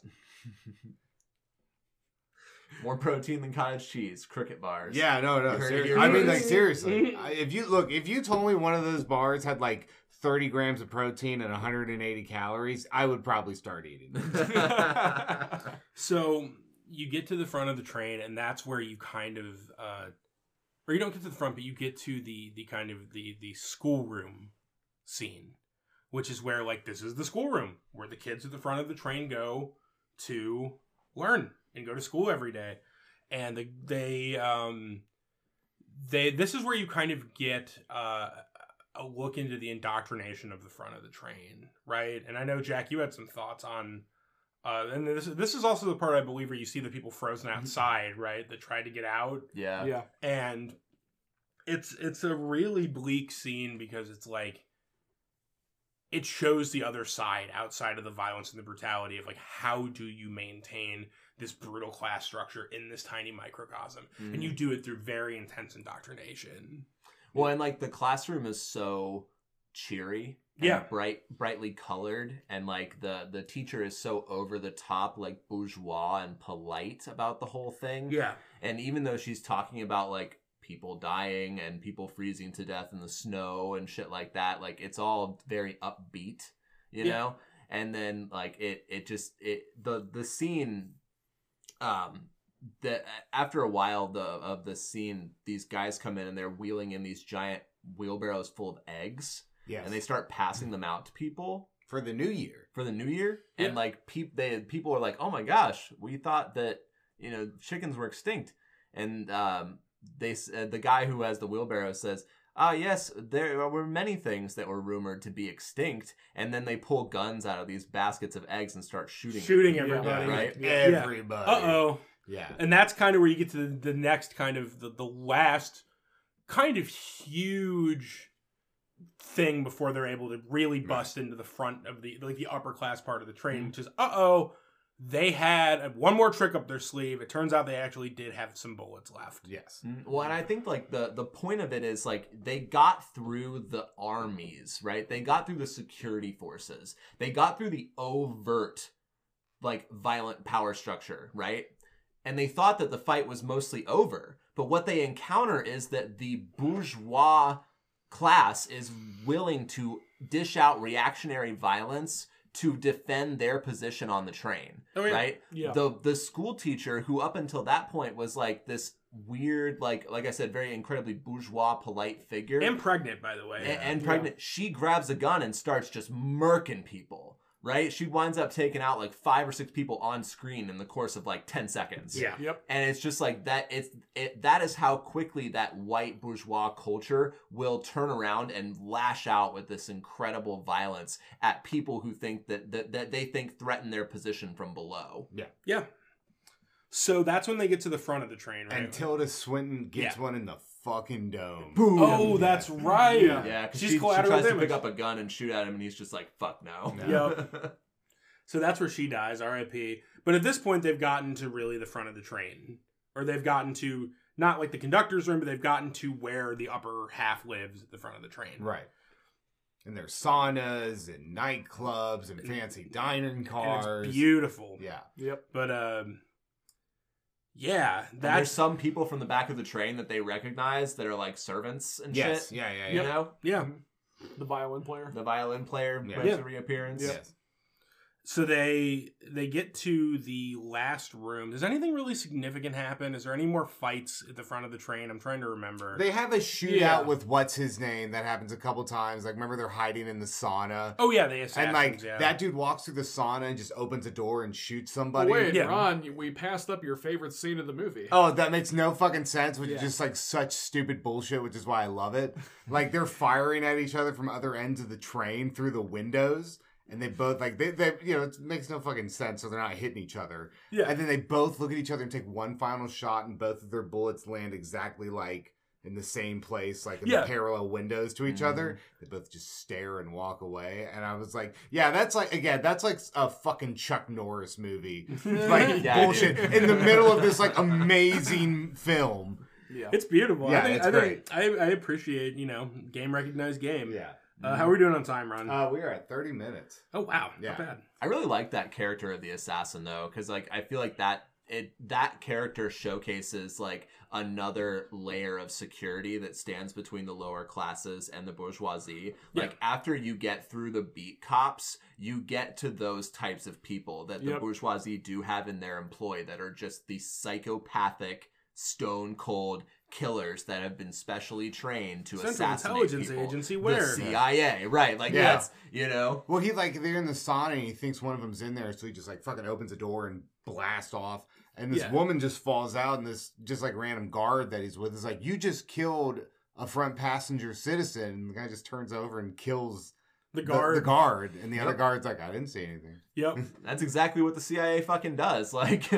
Speaker 3: More protein than cottage cheese. Cricket bars.
Speaker 4: Yeah, no,
Speaker 3: You
Speaker 4: no.
Speaker 3: heard it
Speaker 4: Seriously.
Speaker 3: here
Speaker 4: I mean, like,
Speaker 3: first.
Speaker 4: seriously. I- if you look, if you told me one of those bars had like thirty grams of protein and one hundred eighty calories, I would probably start eating them.
Speaker 1: So you get to the front of the train, and that's where you kind of, uh, or you don't get to the front, but you get to the the kind of the the schoolroom scene, which is where like this is the schoolroom where the kids at the front of the train go to learn and go to school every day, and the, they um they this is where you kind of get uh. a look into the indoctrination of the front of the train, right? And I know, Jack, you had some thoughts on, uh, and this this is also the part I believe where you see the people frozen outside, right? That tried to get out,
Speaker 3: Yeah.
Speaker 2: Yeah.
Speaker 1: and it's it's a really bleak scene because it's like it shows the other side outside of the violence and the brutality of like how do you maintain this brutal class structure in this tiny microcosm,
Speaker 3: Mhm.
Speaker 1: and you do it through very intense indoctrination.
Speaker 3: Well, and like the classroom is so cheery, and
Speaker 1: Yeah.
Speaker 3: bright, brightly colored, and like the the teacher is so over the top, like bourgeois and polite about the whole thing.
Speaker 1: Yeah,
Speaker 3: And even though she's talking about like people dying and people freezing to death in the snow and shit like that, like it's all very upbeat, you
Speaker 1: Yeah.
Speaker 3: know. And then like it it just it the the scene um that after a while the of the scene, these guys come in and they're wheeling in these giant wheelbarrows full of eggs,
Speaker 4: Yes.
Speaker 3: and they start passing them out to people
Speaker 4: for the new year.
Speaker 3: for the new year.
Speaker 1: Yeah.
Speaker 3: And like peop they people are like, oh my gosh, we thought that, you know, chickens were extinct. And um they s- uh, the guy who has the wheelbarrow says, ah, yes, there were many things that were rumored to be extinct. And then they pull guns out of these baskets of eggs and start shooting
Speaker 1: shooting
Speaker 2: Yeah.
Speaker 1: everybody.
Speaker 3: Right.
Speaker 4: Everybody.
Speaker 1: Uh oh.
Speaker 4: Yeah.
Speaker 1: And that's kind of where you get to the, the next kind of the, the last kind of huge thing before they're able to really bust into the front of the like the upper class part of the train,
Speaker 3: Mhm.
Speaker 1: which is uh oh, they had one more trick up their sleeve. It turns out they actually did have some bullets left.
Speaker 4: Yes.
Speaker 3: Mm, Well, and I think like the the point of it is like they got through the armies, right? They got through the security forces. They got through the overt like violent power structure, right? And they thought that the fight was mostly over. But what they encounter is that the bourgeois class is willing to dish out reactionary violence to defend their position on the train,
Speaker 1: Oh, yeah.
Speaker 3: right?
Speaker 2: Yeah.
Speaker 3: The the school teacher who up until that point was like this weird, like like I said, very incredibly bourgeois, polite figure,
Speaker 1: And pregnant, by the way.
Speaker 3: and, and
Speaker 2: Yeah.
Speaker 3: pregnant. She grabs a gun and starts just murking people. Right? She winds up taking out like five or six people on screen in the course of like ten seconds.
Speaker 1: Yeah.
Speaker 2: Yep.
Speaker 3: And it's just like that. It's it. That is how quickly that white bourgeois culture will turn around and lash out with this incredible violence at people who think that that, that they think threaten their position from below.
Speaker 1: Yeah. So that's when they get to the front of the train, right?
Speaker 4: And Tilda Swinton gets
Speaker 1: Yeah.
Speaker 4: one in the fucking dome.
Speaker 3: Boom.
Speaker 1: Oh, that's right.
Speaker 2: Yeah.
Speaker 3: Yeah, because
Speaker 1: She's
Speaker 3: she, she
Speaker 1: collateral
Speaker 3: tries to
Speaker 1: damage.
Speaker 3: pick up a gun and shoot at him, and he's just like, "Fuck no."
Speaker 1: Yep. So that's where she dies, R I P. But at this point, they've gotten to really the front of the train. Or they've gotten to, not like the conductor's room, but they've gotten to where the upper half lives at the front of the train.
Speaker 4: Right. And there's saunas and nightclubs and fancy dining
Speaker 1: And
Speaker 4: cars.
Speaker 1: it's beautiful.
Speaker 4: Yeah.
Speaker 2: Yep.
Speaker 1: But, um, yeah,
Speaker 3: And there's
Speaker 1: that's,
Speaker 3: some people from the back of the train that they recognize that are like servants and
Speaker 4: Yes.
Speaker 3: shit.
Speaker 4: Yeah, yeah,
Speaker 3: You
Speaker 4: yeah.
Speaker 3: know,
Speaker 1: yeah.
Speaker 2: The violin player.
Speaker 3: the violin player
Speaker 4: Yeah.
Speaker 3: makes
Speaker 1: Yeah.
Speaker 3: a reappearance.
Speaker 4: Yes.
Speaker 1: So they they get to the last room. Does anything really significant happen? Is there any more fights at the front of the train? I'm trying to remember.
Speaker 4: They have a shootout
Speaker 2: Yeah.
Speaker 4: with what's his name that happens a couple times. Like, remember they're hiding in the sauna.
Speaker 1: oh yeah, the assassins.
Speaker 4: And like
Speaker 1: yeah.
Speaker 4: that dude walks through the sauna and just opens a door and shoots
Speaker 2: But
Speaker 4: somebody.
Speaker 2: wait,
Speaker 1: Yeah.
Speaker 2: Ron, we passed up your favorite scene of the movie.
Speaker 4: Oh, that makes no fucking sense, which is
Speaker 2: Yeah.
Speaker 4: just like such stupid bullshit, which is why I love it. Like they're firing at each other from other ends of the train through the windows, and they both like they, they you know, it makes no fucking sense, so they're not hitting each other.
Speaker 1: yeah.
Speaker 4: And then they both look at each other and take one final shot, and both of their bullets land exactly like in the same place, like in
Speaker 1: Yeah.
Speaker 4: the parallel windows to each
Speaker 3: Mhm.
Speaker 4: other. They both just stare and walk away. And I was like, yeah, that's like, again, that's like a fucking Chuck Norris movie. Like
Speaker 3: Yeah,
Speaker 4: bullshit
Speaker 3: dude.
Speaker 4: in the middle of this like amazing film.
Speaker 2: Yeah.
Speaker 1: It's beautiful.
Speaker 4: Yeah,
Speaker 1: I think,
Speaker 4: it's
Speaker 1: I,
Speaker 4: great.
Speaker 1: think I, I appreciate, you know, game recognized game.
Speaker 4: Yeah.
Speaker 1: Uh, how are we doing on time, Ron?
Speaker 4: Uh, we are at thirty minutes.
Speaker 1: oh wow,
Speaker 4: yeah.
Speaker 1: not bad.
Speaker 3: I really like that character of the assassin though, because like I feel like that it that character showcases like another layer of security that stands between the lower classes and the bourgeoisie.
Speaker 1: Yeah.
Speaker 3: Like after you get through the beat cops, you get to those types of people that the
Speaker 2: Yep.
Speaker 3: bourgeoisie do have in their employ that are just the psychopathic, stone cold killers that have been specially trained to
Speaker 1: Central
Speaker 3: assassinate
Speaker 1: Intelligence
Speaker 3: people.
Speaker 1: Agency,
Speaker 3: The
Speaker 1: where?
Speaker 3: C I A, right? Like
Speaker 4: Yeah.
Speaker 3: that's you know.
Speaker 4: Well, he like they're in the sauna and he thinks one of them's in there, so he just like fucking opens the door and blasts off. And this
Speaker 1: Yeah.
Speaker 4: woman just falls out, and this just like random guard that he's with is like, "You just killed a front passenger citizen." And the guy just turns over and kills
Speaker 1: The
Speaker 4: the
Speaker 1: guard.
Speaker 4: The, guard, and the
Speaker 3: Yep.
Speaker 4: other guard's like, "I didn't see anything."
Speaker 1: Yep.
Speaker 3: That's exactly what the C I A fucking does. Like,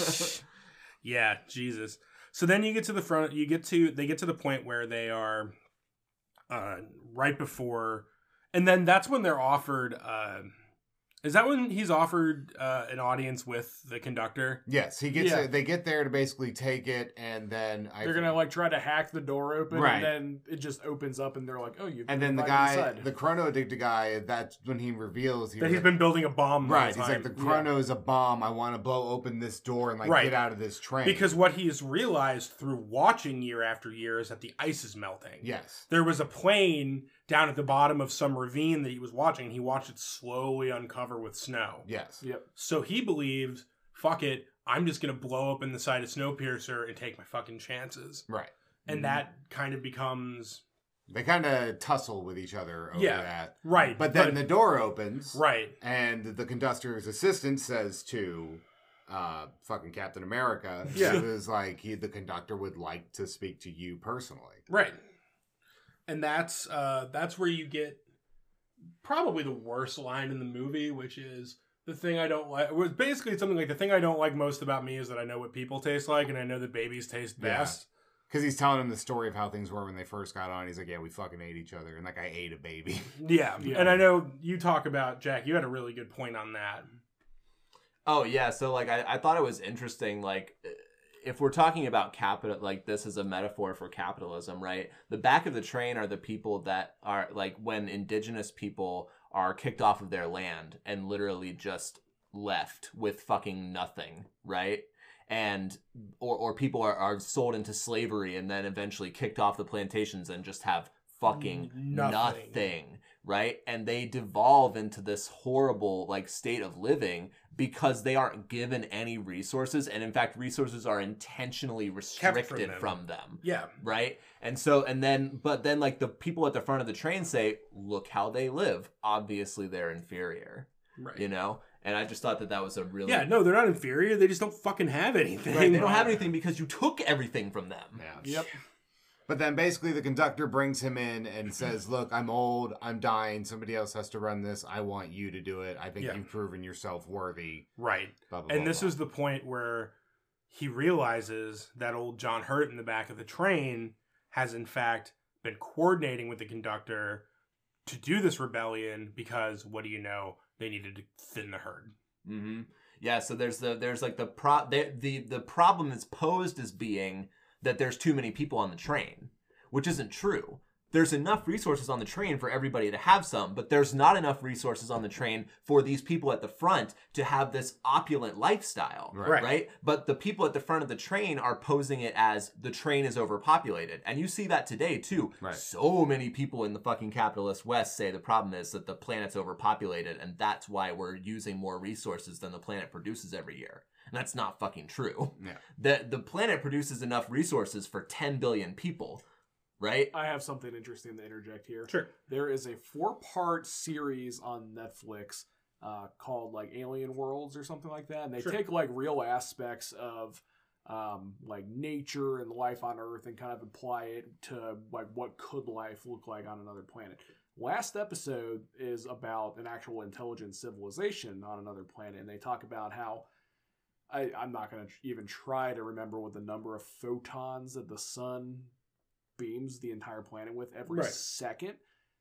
Speaker 1: Yeah, Jesus. So then you get to the front. You get to they get to the point where they are uh, right before, and then that's when they're offered. Uh, is that when he's offered uh, an audience with the conductor?
Speaker 4: Yes, he gets.
Speaker 2: Yeah.
Speaker 4: It, they get there to basically take it, and then I
Speaker 2: They're gonna like try to hack the door open,
Speaker 4: Right.
Speaker 2: and then it just opens up, and they're like, "Oh, you."
Speaker 4: And then the guy, the chrono addicted guy, that's when he reveals he
Speaker 1: That
Speaker 4: was
Speaker 1: he's
Speaker 4: like-
Speaker 1: been building a bomb. the whole
Speaker 4: right. He's like,
Speaker 1: time.
Speaker 4: the chrono is a bomb. I want to blow open this door and like
Speaker 1: Right.
Speaker 4: get out of this train.
Speaker 1: Because what he's realized through watching year after year is that the ice is melting.
Speaker 4: yes,
Speaker 1: There was a plane down at the bottom of some ravine that he was watching, and he watched it slowly uncover with snow.
Speaker 4: yes,
Speaker 2: Yep.
Speaker 1: So he believes, fuck it, I'm just going to blow open the side of Snowpiercer and take my fucking chances.
Speaker 4: right.
Speaker 1: And that kind of becomes...
Speaker 4: They kind of tussle with each other over
Speaker 1: Yeah.
Speaker 4: that.
Speaker 1: Right.
Speaker 4: But then the door opens,
Speaker 1: Right.
Speaker 4: and the conductor's assistant says to uh, fucking Captain America,
Speaker 1: Yeah.
Speaker 4: he was like, he, the conductor would like to speak to you personally.
Speaker 1: Right. And that's uh, that's where you get probably the worst line in the movie, which is the thing I don't like. It was basically something like the thing I don't like most about me is that I know what people taste like, and I know that babies taste
Speaker 4: Yeah.
Speaker 1: best.
Speaker 4: Because he's telling him the story of how things were when they first got on. He's like, yeah, we fucking ate each other. And that guy ate a baby.
Speaker 1: Yeah.
Speaker 2: Yeah.
Speaker 1: And I know you talk about, Jack, you had a really good point on that.
Speaker 3: oh yeah, so like I, I thought it was interesting. Like, if we're talking about capital, like this is a metaphor for capitalism, right? The back of the train are the people that are like when indigenous people are kicked off of their land and literally just left with fucking nothing, right? And or or people are, are sold into slavery and then eventually kicked off the plantations and just have fucking
Speaker 1: Nothing.
Speaker 3: nothing, right? And they devolve into this horrible like state of living because they aren't given any resources, and in fact resources are intentionally restricted
Speaker 1: from them.
Speaker 3: from them,
Speaker 1: Yeah.
Speaker 3: right? And so and then but then like the people at the front of the train say, look how they live, obviously they're inferior,
Speaker 1: Right.
Speaker 3: you know? And I just thought that that was a really
Speaker 1: Yeah, no, they're not inferior. They just don't fucking have anything.
Speaker 3: right, they don't have anything because you took everything from them.
Speaker 4: Yeah.
Speaker 2: Yep.
Speaker 4: But then basically the conductor brings him in and says, look, I'm old. I'm dying. Somebody else has to run this. I want you to do it. I think
Speaker 1: Yeah.
Speaker 4: you've proven yourself worthy.
Speaker 1: Right.
Speaker 4: Blah, blah,
Speaker 1: And
Speaker 4: blah,
Speaker 1: this
Speaker 4: blah.
Speaker 1: is the point where he realizes that old John Hurt in the back of the train has in fact been coordinating with the conductor to do this rebellion because, what do you know, they needed to thin the herd.
Speaker 3: Mm-hmm. Yeah, so there's the there's like the pro the, the the problem is posed as being that there's too many people on the train, which isn't true. There's enough resources on the train for everybody to have some, but there's not enough resources on the train for these people at the front to have this opulent lifestyle,
Speaker 1: Right.
Speaker 3: right? But the people at the front of the train are posing it as the train is overpopulated. And you see that today, too.
Speaker 4: Right.
Speaker 3: So many people in the fucking capitalist West say the problem is that the planet's overpopulated, and that's why we're using more resources than the planet produces every year. And that's not fucking true.
Speaker 4: Yeah.
Speaker 3: The, the planet produces enough resources for ten billion people. Right?
Speaker 2: I have something interesting to interject here.
Speaker 1: Sure.
Speaker 2: There is a four-part series on Netflix uh, called like Alien Worlds or something like that, and they
Speaker 1: Sure.
Speaker 2: take like real aspects of um, like nature and life on Earth and kind of apply it to like what could life look like on another planet. Last episode is about an actual intelligent civilization on another planet, and they talk about how I, I'm not going to even try to remember what the number of photons that the sun beams the entire planet with every
Speaker 1: Right.
Speaker 2: second.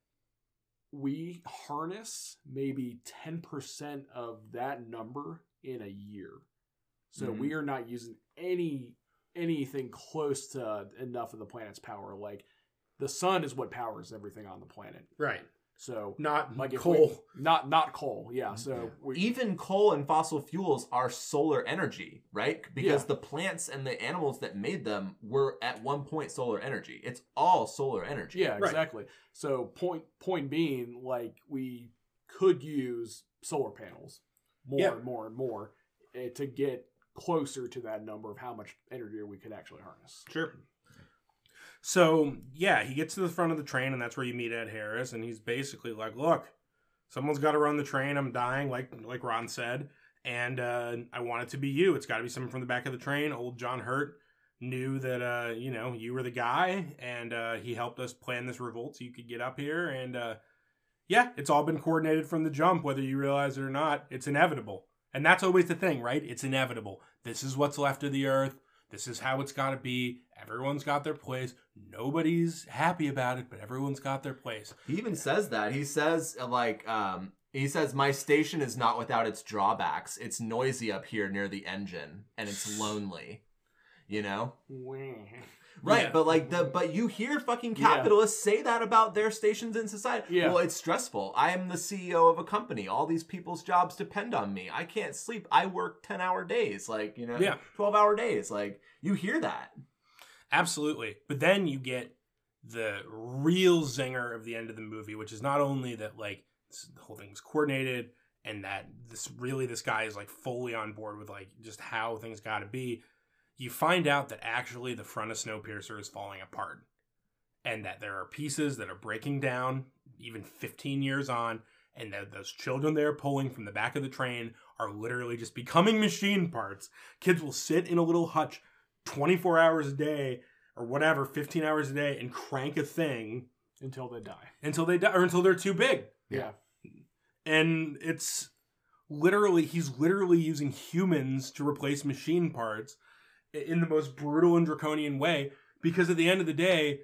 Speaker 2: We harness maybe ten percent of that number in a year. So
Speaker 3: Mhm.
Speaker 2: we are not using any anything close to enough of the planet's power. Like the sun is what powers everything on the planet.
Speaker 1: Right.
Speaker 2: So
Speaker 1: Not
Speaker 2: like if
Speaker 1: coal.
Speaker 2: we- not not coal. Yeah. So we,
Speaker 3: Even coal and fossil fuels are solar energy, right? Because
Speaker 2: Yeah.
Speaker 3: the plants and the animals that made them were at one point solar energy. It's all solar energy.
Speaker 2: yeah,
Speaker 1: Right.
Speaker 2: exactly. So point point being, like we could use solar panels more
Speaker 1: Yeah.
Speaker 2: and more and more uh, to get closer to that number of how much energy we could actually harness.
Speaker 1: Sure. So, yeah, he gets to the front of the train, and that's where you meet Ed Harris, and he's basically like, look, someone's got to run the train. I'm dying, like like Ron said, and uh, I want it to be you. It's got to be someone from the back of the train. Old John Hurt knew that, uh, you know, you were the guy, and uh, he helped us plan this revolt so you could get up here, and uh, yeah, it's all been coordinated from the jump, whether you realize it or not. It's inevitable. And that's always the thing, right? It's inevitable. This is what's left of the Earth. This is how it's got to be. Everyone's got their place. Nobody's happy about it, but everyone's got their place.
Speaker 3: He even says that. He says, uh, like, um, he says, my station is not without its drawbacks. It's noisy up here near the engine, and it's lonely. You know? Right,
Speaker 1: Yeah.
Speaker 3: but like the but you hear fucking
Speaker 2: Yeah.
Speaker 3: capitalists say that about their stations in society.
Speaker 2: Yeah.
Speaker 3: Well, it's stressful. I am the C E O of a company. All these people's jobs depend on me. I can't sleep. I work ten hour days, like, you know,
Speaker 1: Yeah.
Speaker 3: twelve hour days. Like, you hear that.
Speaker 1: Absolutely. But then you get the real zinger of the end of the movie, which is not only that, like, this, the whole thing was coordinated and that this really, this guy is, like, fully on board with, like, just how things got to be. You find out that actually the front of Snowpiercer is falling apart and that there are pieces that are breaking down even fifteen years on, and that those children they're pulling from the back of the train are literally just becoming machine parts. Kids will sit in a little hutch twenty-four hours a day or whatever, fifteen hours a day, and crank a thing
Speaker 2: Until they die.
Speaker 1: until they die or until they're too big.
Speaker 2: Yeah.
Speaker 1: And it's literally, he's literally using humans to replace machine parts in the most brutal and draconian way, because at the end of the day,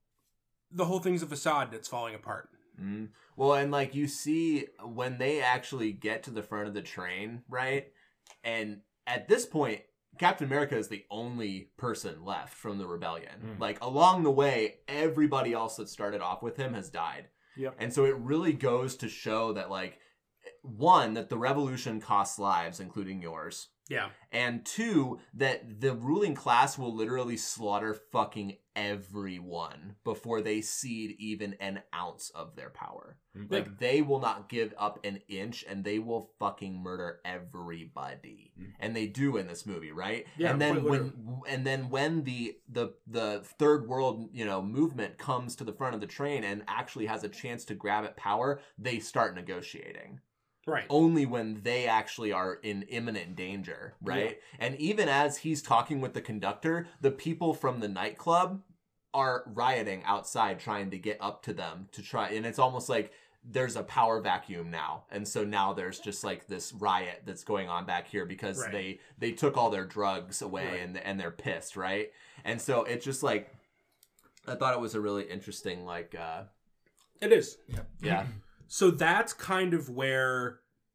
Speaker 1: the whole thing's a facade that's falling apart.
Speaker 3: Mm. Well, and like you see when they actually get to the front of the train, right? And at this point, Captain America is the only person left from the rebellion.
Speaker 4: Mm.
Speaker 3: Like, along the way, everybody else that started off with him has died.
Speaker 2: Yep.
Speaker 3: And so it really goes to show that, like, one, that the revolution costs lives, including yours.
Speaker 1: Yeah.
Speaker 3: And two, that the ruling class will literally slaughter fucking everyone before they cede even an ounce of their power.
Speaker 4: Mm-hmm.
Speaker 3: Like, they will not give up an inch, and they will fucking murder everybody.
Speaker 4: Mm-hmm.
Speaker 3: And they do in this movie, right?
Speaker 1: Yeah,
Speaker 3: and then
Speaker 1: quite
Speaker 3: when and then when the the the third world, you know, movement comes to the front of the train and actually has a chance to grab at power, they start negotiating.
Speaker 1: Right.
Speaker 3: Only when they actually are in imminent danger, right? And even as he's talking with the conductor, the people from the nightclub are rioting outside trying to get up to them to try. And it's almost like there's a power vacuum now. And so now there's just like this riot that's going on back here because
Speaker 1: Right.
Speaker 3: they they took all their drugs away
Speaker 1: Right.
Speaker 3: and and they're pissed, right? And so it's just like I thought it was a really interesting, like, uh,
Speaker 1: It is.
Speaker 3: yeah.
Speaker 1: So that's kind of where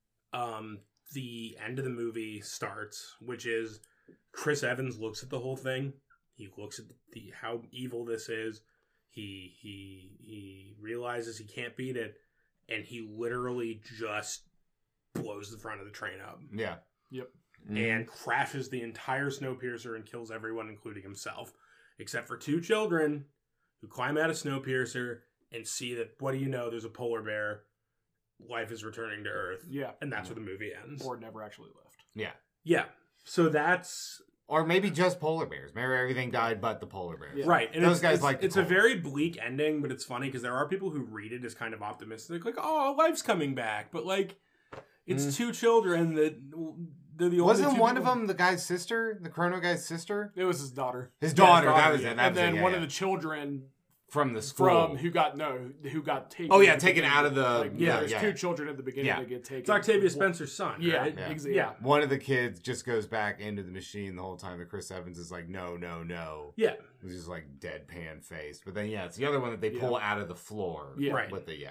Speaker 1: um, the end of the movie starts, which is Chris Evans looks at the whole thing. He looks at the how evil this is. He he he realizes he can't beat it, and he literally just blows the front of the train up.
Speaker 4: Yeah.
Speaker 2: Yep.
Speaker 1: And crashes the entire Snowpiercer and kills everyone, including himself, except for two children who climb out of Snowpiercer and see that, what do you know, there's a polar bear. Life is returning to Earth.
Speaker 2: Yeah.
Speaker 1: And that's where the movie ends.
Speaker 2: Or never actually left.
Speaker 4: Yeah.
Speaker 1: Yeah. So that's...
Speaker 4: Or maybe just polar bears. Maybe everything died but the polar bears.
Speaker 2: Yeah.
Speaker 1: Right. And
Speaker 4: Those
Speaker 1: it's,
Speaker 4: guys
Speaker 1: it's,
Speaker 4: like the
Speaker 1: It's a
Speaker 4: polar.
Speaker 1: very bleak ending, but it's funny because there are people who read it as kind of optimistic. Like, oh, life's coming back. But, like, it's
Speaker 3: Mm.
Speaker 1: two children that... They're the only
Speaker 4: Wasn't
Speaker 1: two
Speaker 4: one of
Speaker 1: people-
Speaker 4: them the guy's sister? The Chrono guy's sister?
Speaker 2: It was his daughter.
Speaker 4: His
Speaker 1: Yeah,
Speaker 4: daughter.
Speaker 1: his
Speaker 4: that
Speaker 1: daughter,
Speaker 4: was
Speaker 1: yeah.
Speaker 4: it. That
Speaker 2: And
Speaker 4: was it,
Speaker 2: then
Speaker 4: yeah,
Speaker 2: one
Speaker 4: yeah.
Speaker 2: of the children
Speaker 4: from the school.
Speaker 2: from who got no who got taken.
Speaker 4: Oh, yeah,
Speaker 2: at the
Speaker 4: taken
Speaker 2: beginning.
Speaker 4: out of the-
Speaker 2: like,
Speaker 1: yeah,
Speaker 2: yeah. There's
Speaker 4: yeah.
Speaker 2: two children at the beginning
Speaker 4: Yeah.
Speaker 2: that get taken.
Speaker 1: It's Octavia Spencer's son,
Speaker 2: Yeah,
Speaker 1: right?
Speaker 4: Yeah.
Speaker 2: exa-
Speaker 1: Yeah.
Speaker 2: yeah.
Speaker 4: One of the kids just goes back into the machine the whole time. That Chris Evans is like, no, no, no.
Speaker 1: Yeah.
Speaker 4: He's just like deadpan face. But then, yeah, it's the other one that they pull out of the floor.
Speaker 2: Yeah.
Speaker 1: Right.
Speaker 4: With the, yeah.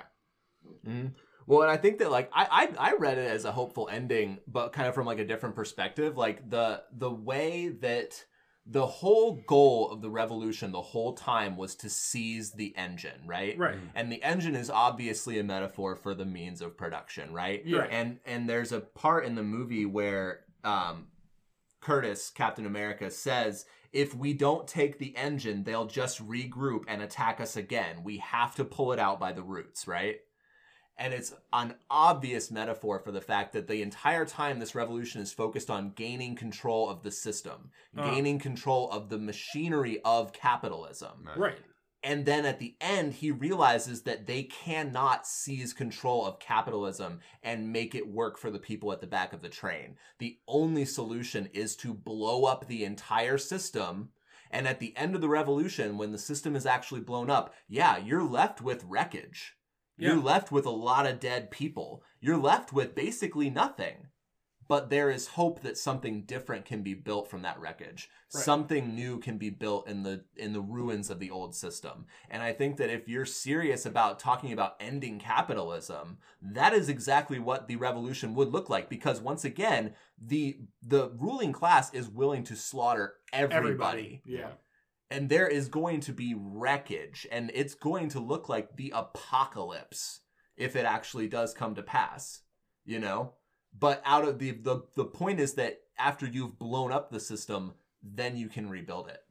Speaker 3: Mm. Well, and I think that like I, I I read it as a hopeful ending, but kind of from like a different perspective. Like the the way that the whole goal of the revolution the whole time was to seize the engine, right?
Speaker 1: Right.
Speaker 3: And the engine is obviously a metaphor for the means of production, right?
Speaker 2: Yeah.
Speaker 3: And and there's a part in the movie where um, Curtis, Captain America, says, if we don't take the engine, they'll just regroup and attack us again. We have to pull it out by the roots, right? And it's an obvious metaphor for the fact that the entire time this revolution is focused on gaining control of the system,
Speaker 1: Uh.
Speaker 3: gaining control of the machinery of capitalism.
Speaker 1: Right.
Speaker 3: And then at the end, he realizes that they cannot seize control of capitalism and make it work for the people at the back of the train. The only solution is to blow up the entire system. And at the end of the revolution, when the system is actually blown up, yeah, you're left with wreckage. You're
Speaker 1: Yeah.
Speaker 3: left with a lot of dead people. You're left with basically nothing. But there is hope that something different can be built from that wreckage.
Speaker 1: Right.
Speaker 3: Something new can be built in the in the ruins of the old system. And I think that if you're serious about talking about ending capitalism, that is exactly what the revolution would look like. Because once again, the the ruling class is willing to slaughter everybody.
Speaker 1: Everybody.
Speaker 2: Yeah.
Speaker 3: And there is going to be wreckage, and it's going to look like the apocalypse if it actually does come to pass, you know? But out of the, the, the point is that after you've blown up the system, then you can rebuild it.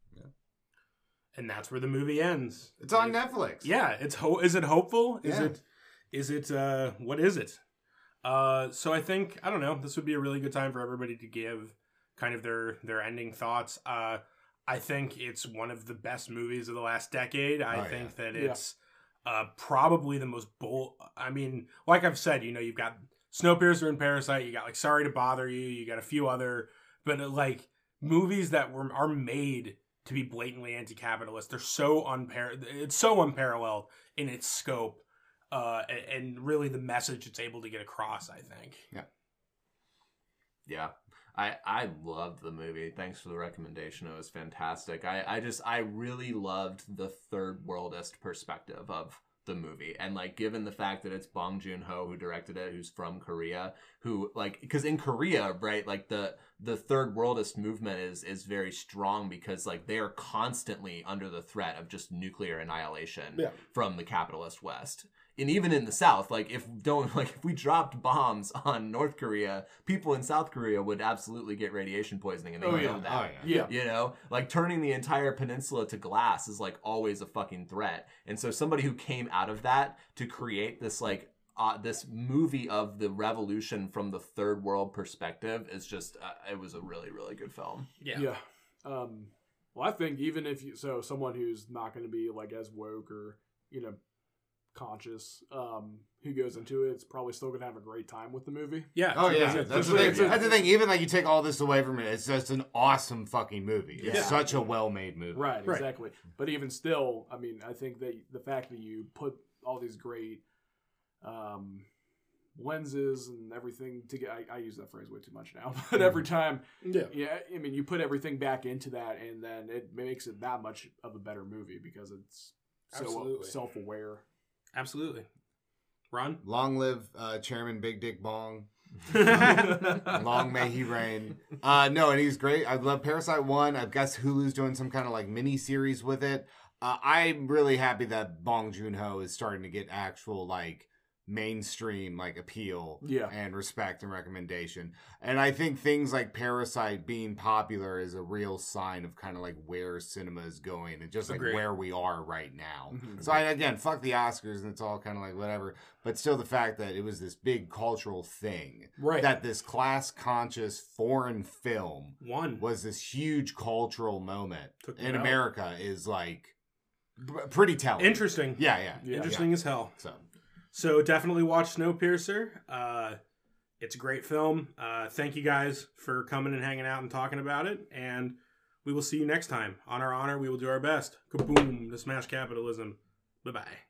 Speaker 1: And that's where the movie ends.
Speaker 4: It's on Netflix.
Speaker 1: Yeah, it's ho- is it hopeful? Is
Speaker 4: Yeah.
Speaker 1: it is it uh what is it? Uh so I think I don't know, this would be a really good time for everybody to give kind of their their ending thoughts. Uh I think it's one of the best movies of the last decade. I
Speaker 4: Oh,
Speaker 1: think that
Speaker 2: Yeah.
Speaker 1: it's uh probably the most bold. I mean, like I've said, you know, you've got Snowpiercer and Parasite, you got like Sorry to Bother You, you got a few other but uh, like movies that were are made to be blatantly anti-capitalist. They're so unpar it's so unparalleled in its scope, uh, a- and really the message it's able to get across, I think.
Speaker 3: Yeah. I, I loved the movie. Thanks for the recommendation. It was fantastic. I, I just, I really loved the third worldist perspective of the movie. And like, given the fact that it's Bong Joon-ho who directed it, who's from Korea, who like, because in Korea, right, like the, the third worldist movement is, is very strong because like they are constantly under the threat of just nuclear annihilation
Speaker 1: Yeah.
Speaker 3: from the capitalist West. And even in the South, like if don't like if we dropped bombs on North Korea, people in South Korea would absolutely get radiation poisoning, and they
Speaker 2: Oh,
Speaker 3: know
Speaker 2: yeah.
Speaker 3: that.
Speaker 4: Oh, yeah.
Speaker 2: Yeah.
Speaker 3: You know, like turning the entire peninsula to glass is like always a fucking threat. And so somebody who came out of that to create this like uh, this movie of the revolution from the third world perspective is just uh, it was a really really good film.
Speaker 1: Yeah.
Speaker 2: Yeah. Um, well, I think even if you, so someone who's not going to be like as woke or, you know, conscious, um, who goes into it, it's probably still going to have a great time with the movie.
Speaker 1: Yeah.
Speaker 4: Oh yeah,
Speaker 1: It's a-
Speaker 4: that's
Speaker 1: it's
Speaker 4: the
Speaker 1: a-
Speaker 4: thing.
Speaker 1: it's a-
Speaker 4: That's the thing. Even like you take all this away from it, it's just an awesome fucking movie. It's
Speaker 2: Yeah.
Speaker 4: such a well-made movie.
Speaker 2: Right,
Speaker 1: Right.
Speaker 2: exactly. But even still, I mean, I think that the fact that you put all these great, um, lenses and everything to get. I, I use that phrase way too much now, but every time,
Speaker 1: Yeah.
Speaker 2: yeah, I mean, you put everything back into that, and then it makes it that much of a better movie because it's so
Speaker 1: Absolutely.
Speaker 2: self-aware.
Speaker 1: Absolutely. Ron?
Speaker 4: Long live uh, Chairman Big Dick Bong. Long may he reign. Uh, no, and he's great. I love Parasite one. I guess Hulu's doing some kind of like mini series with it. Uh, I'm really happy that Bong Joon-ho is starting to get actual like mainstream like appeal
Speaker 2: Yeah.
Speaker 4: and respect and recommendation. And I think things like Parasite being popular is a real sign of kind of like where cinema is going and just like
Speaker 1: Agreed.
Speaker 4: where we are right now.
Speaker 2: Mhm.
Speaker 4: So I, again, fuck the Oscars and it's all kind of like whatever. But still the fact that it was this big cultural thing.
Speaker 1: Right.
Speaker 4: That this class-conscious foreign film
Speaker 1: One.
Speaker 4: was this huge cultural moment
Speaker 1: Took me
Speaker 4: in
Speaker 1: out.
Speaker 4: America is like b- pretty telling.
Speaker 1: Interesting.
Speaker 4: Yeah, yeah.
Speaker 2: Yeah.
Speaker 1: Interesting as hell.
Speaker 4: So
Speaker 1: So definitely watch Snowpiercer. Uh, it's a great film. Uh, thank you guys for coming and hanging out and talking about it. And we will see you next time. On our honor, we will do our best. Kaboom to smash capitalism. Bye-bye.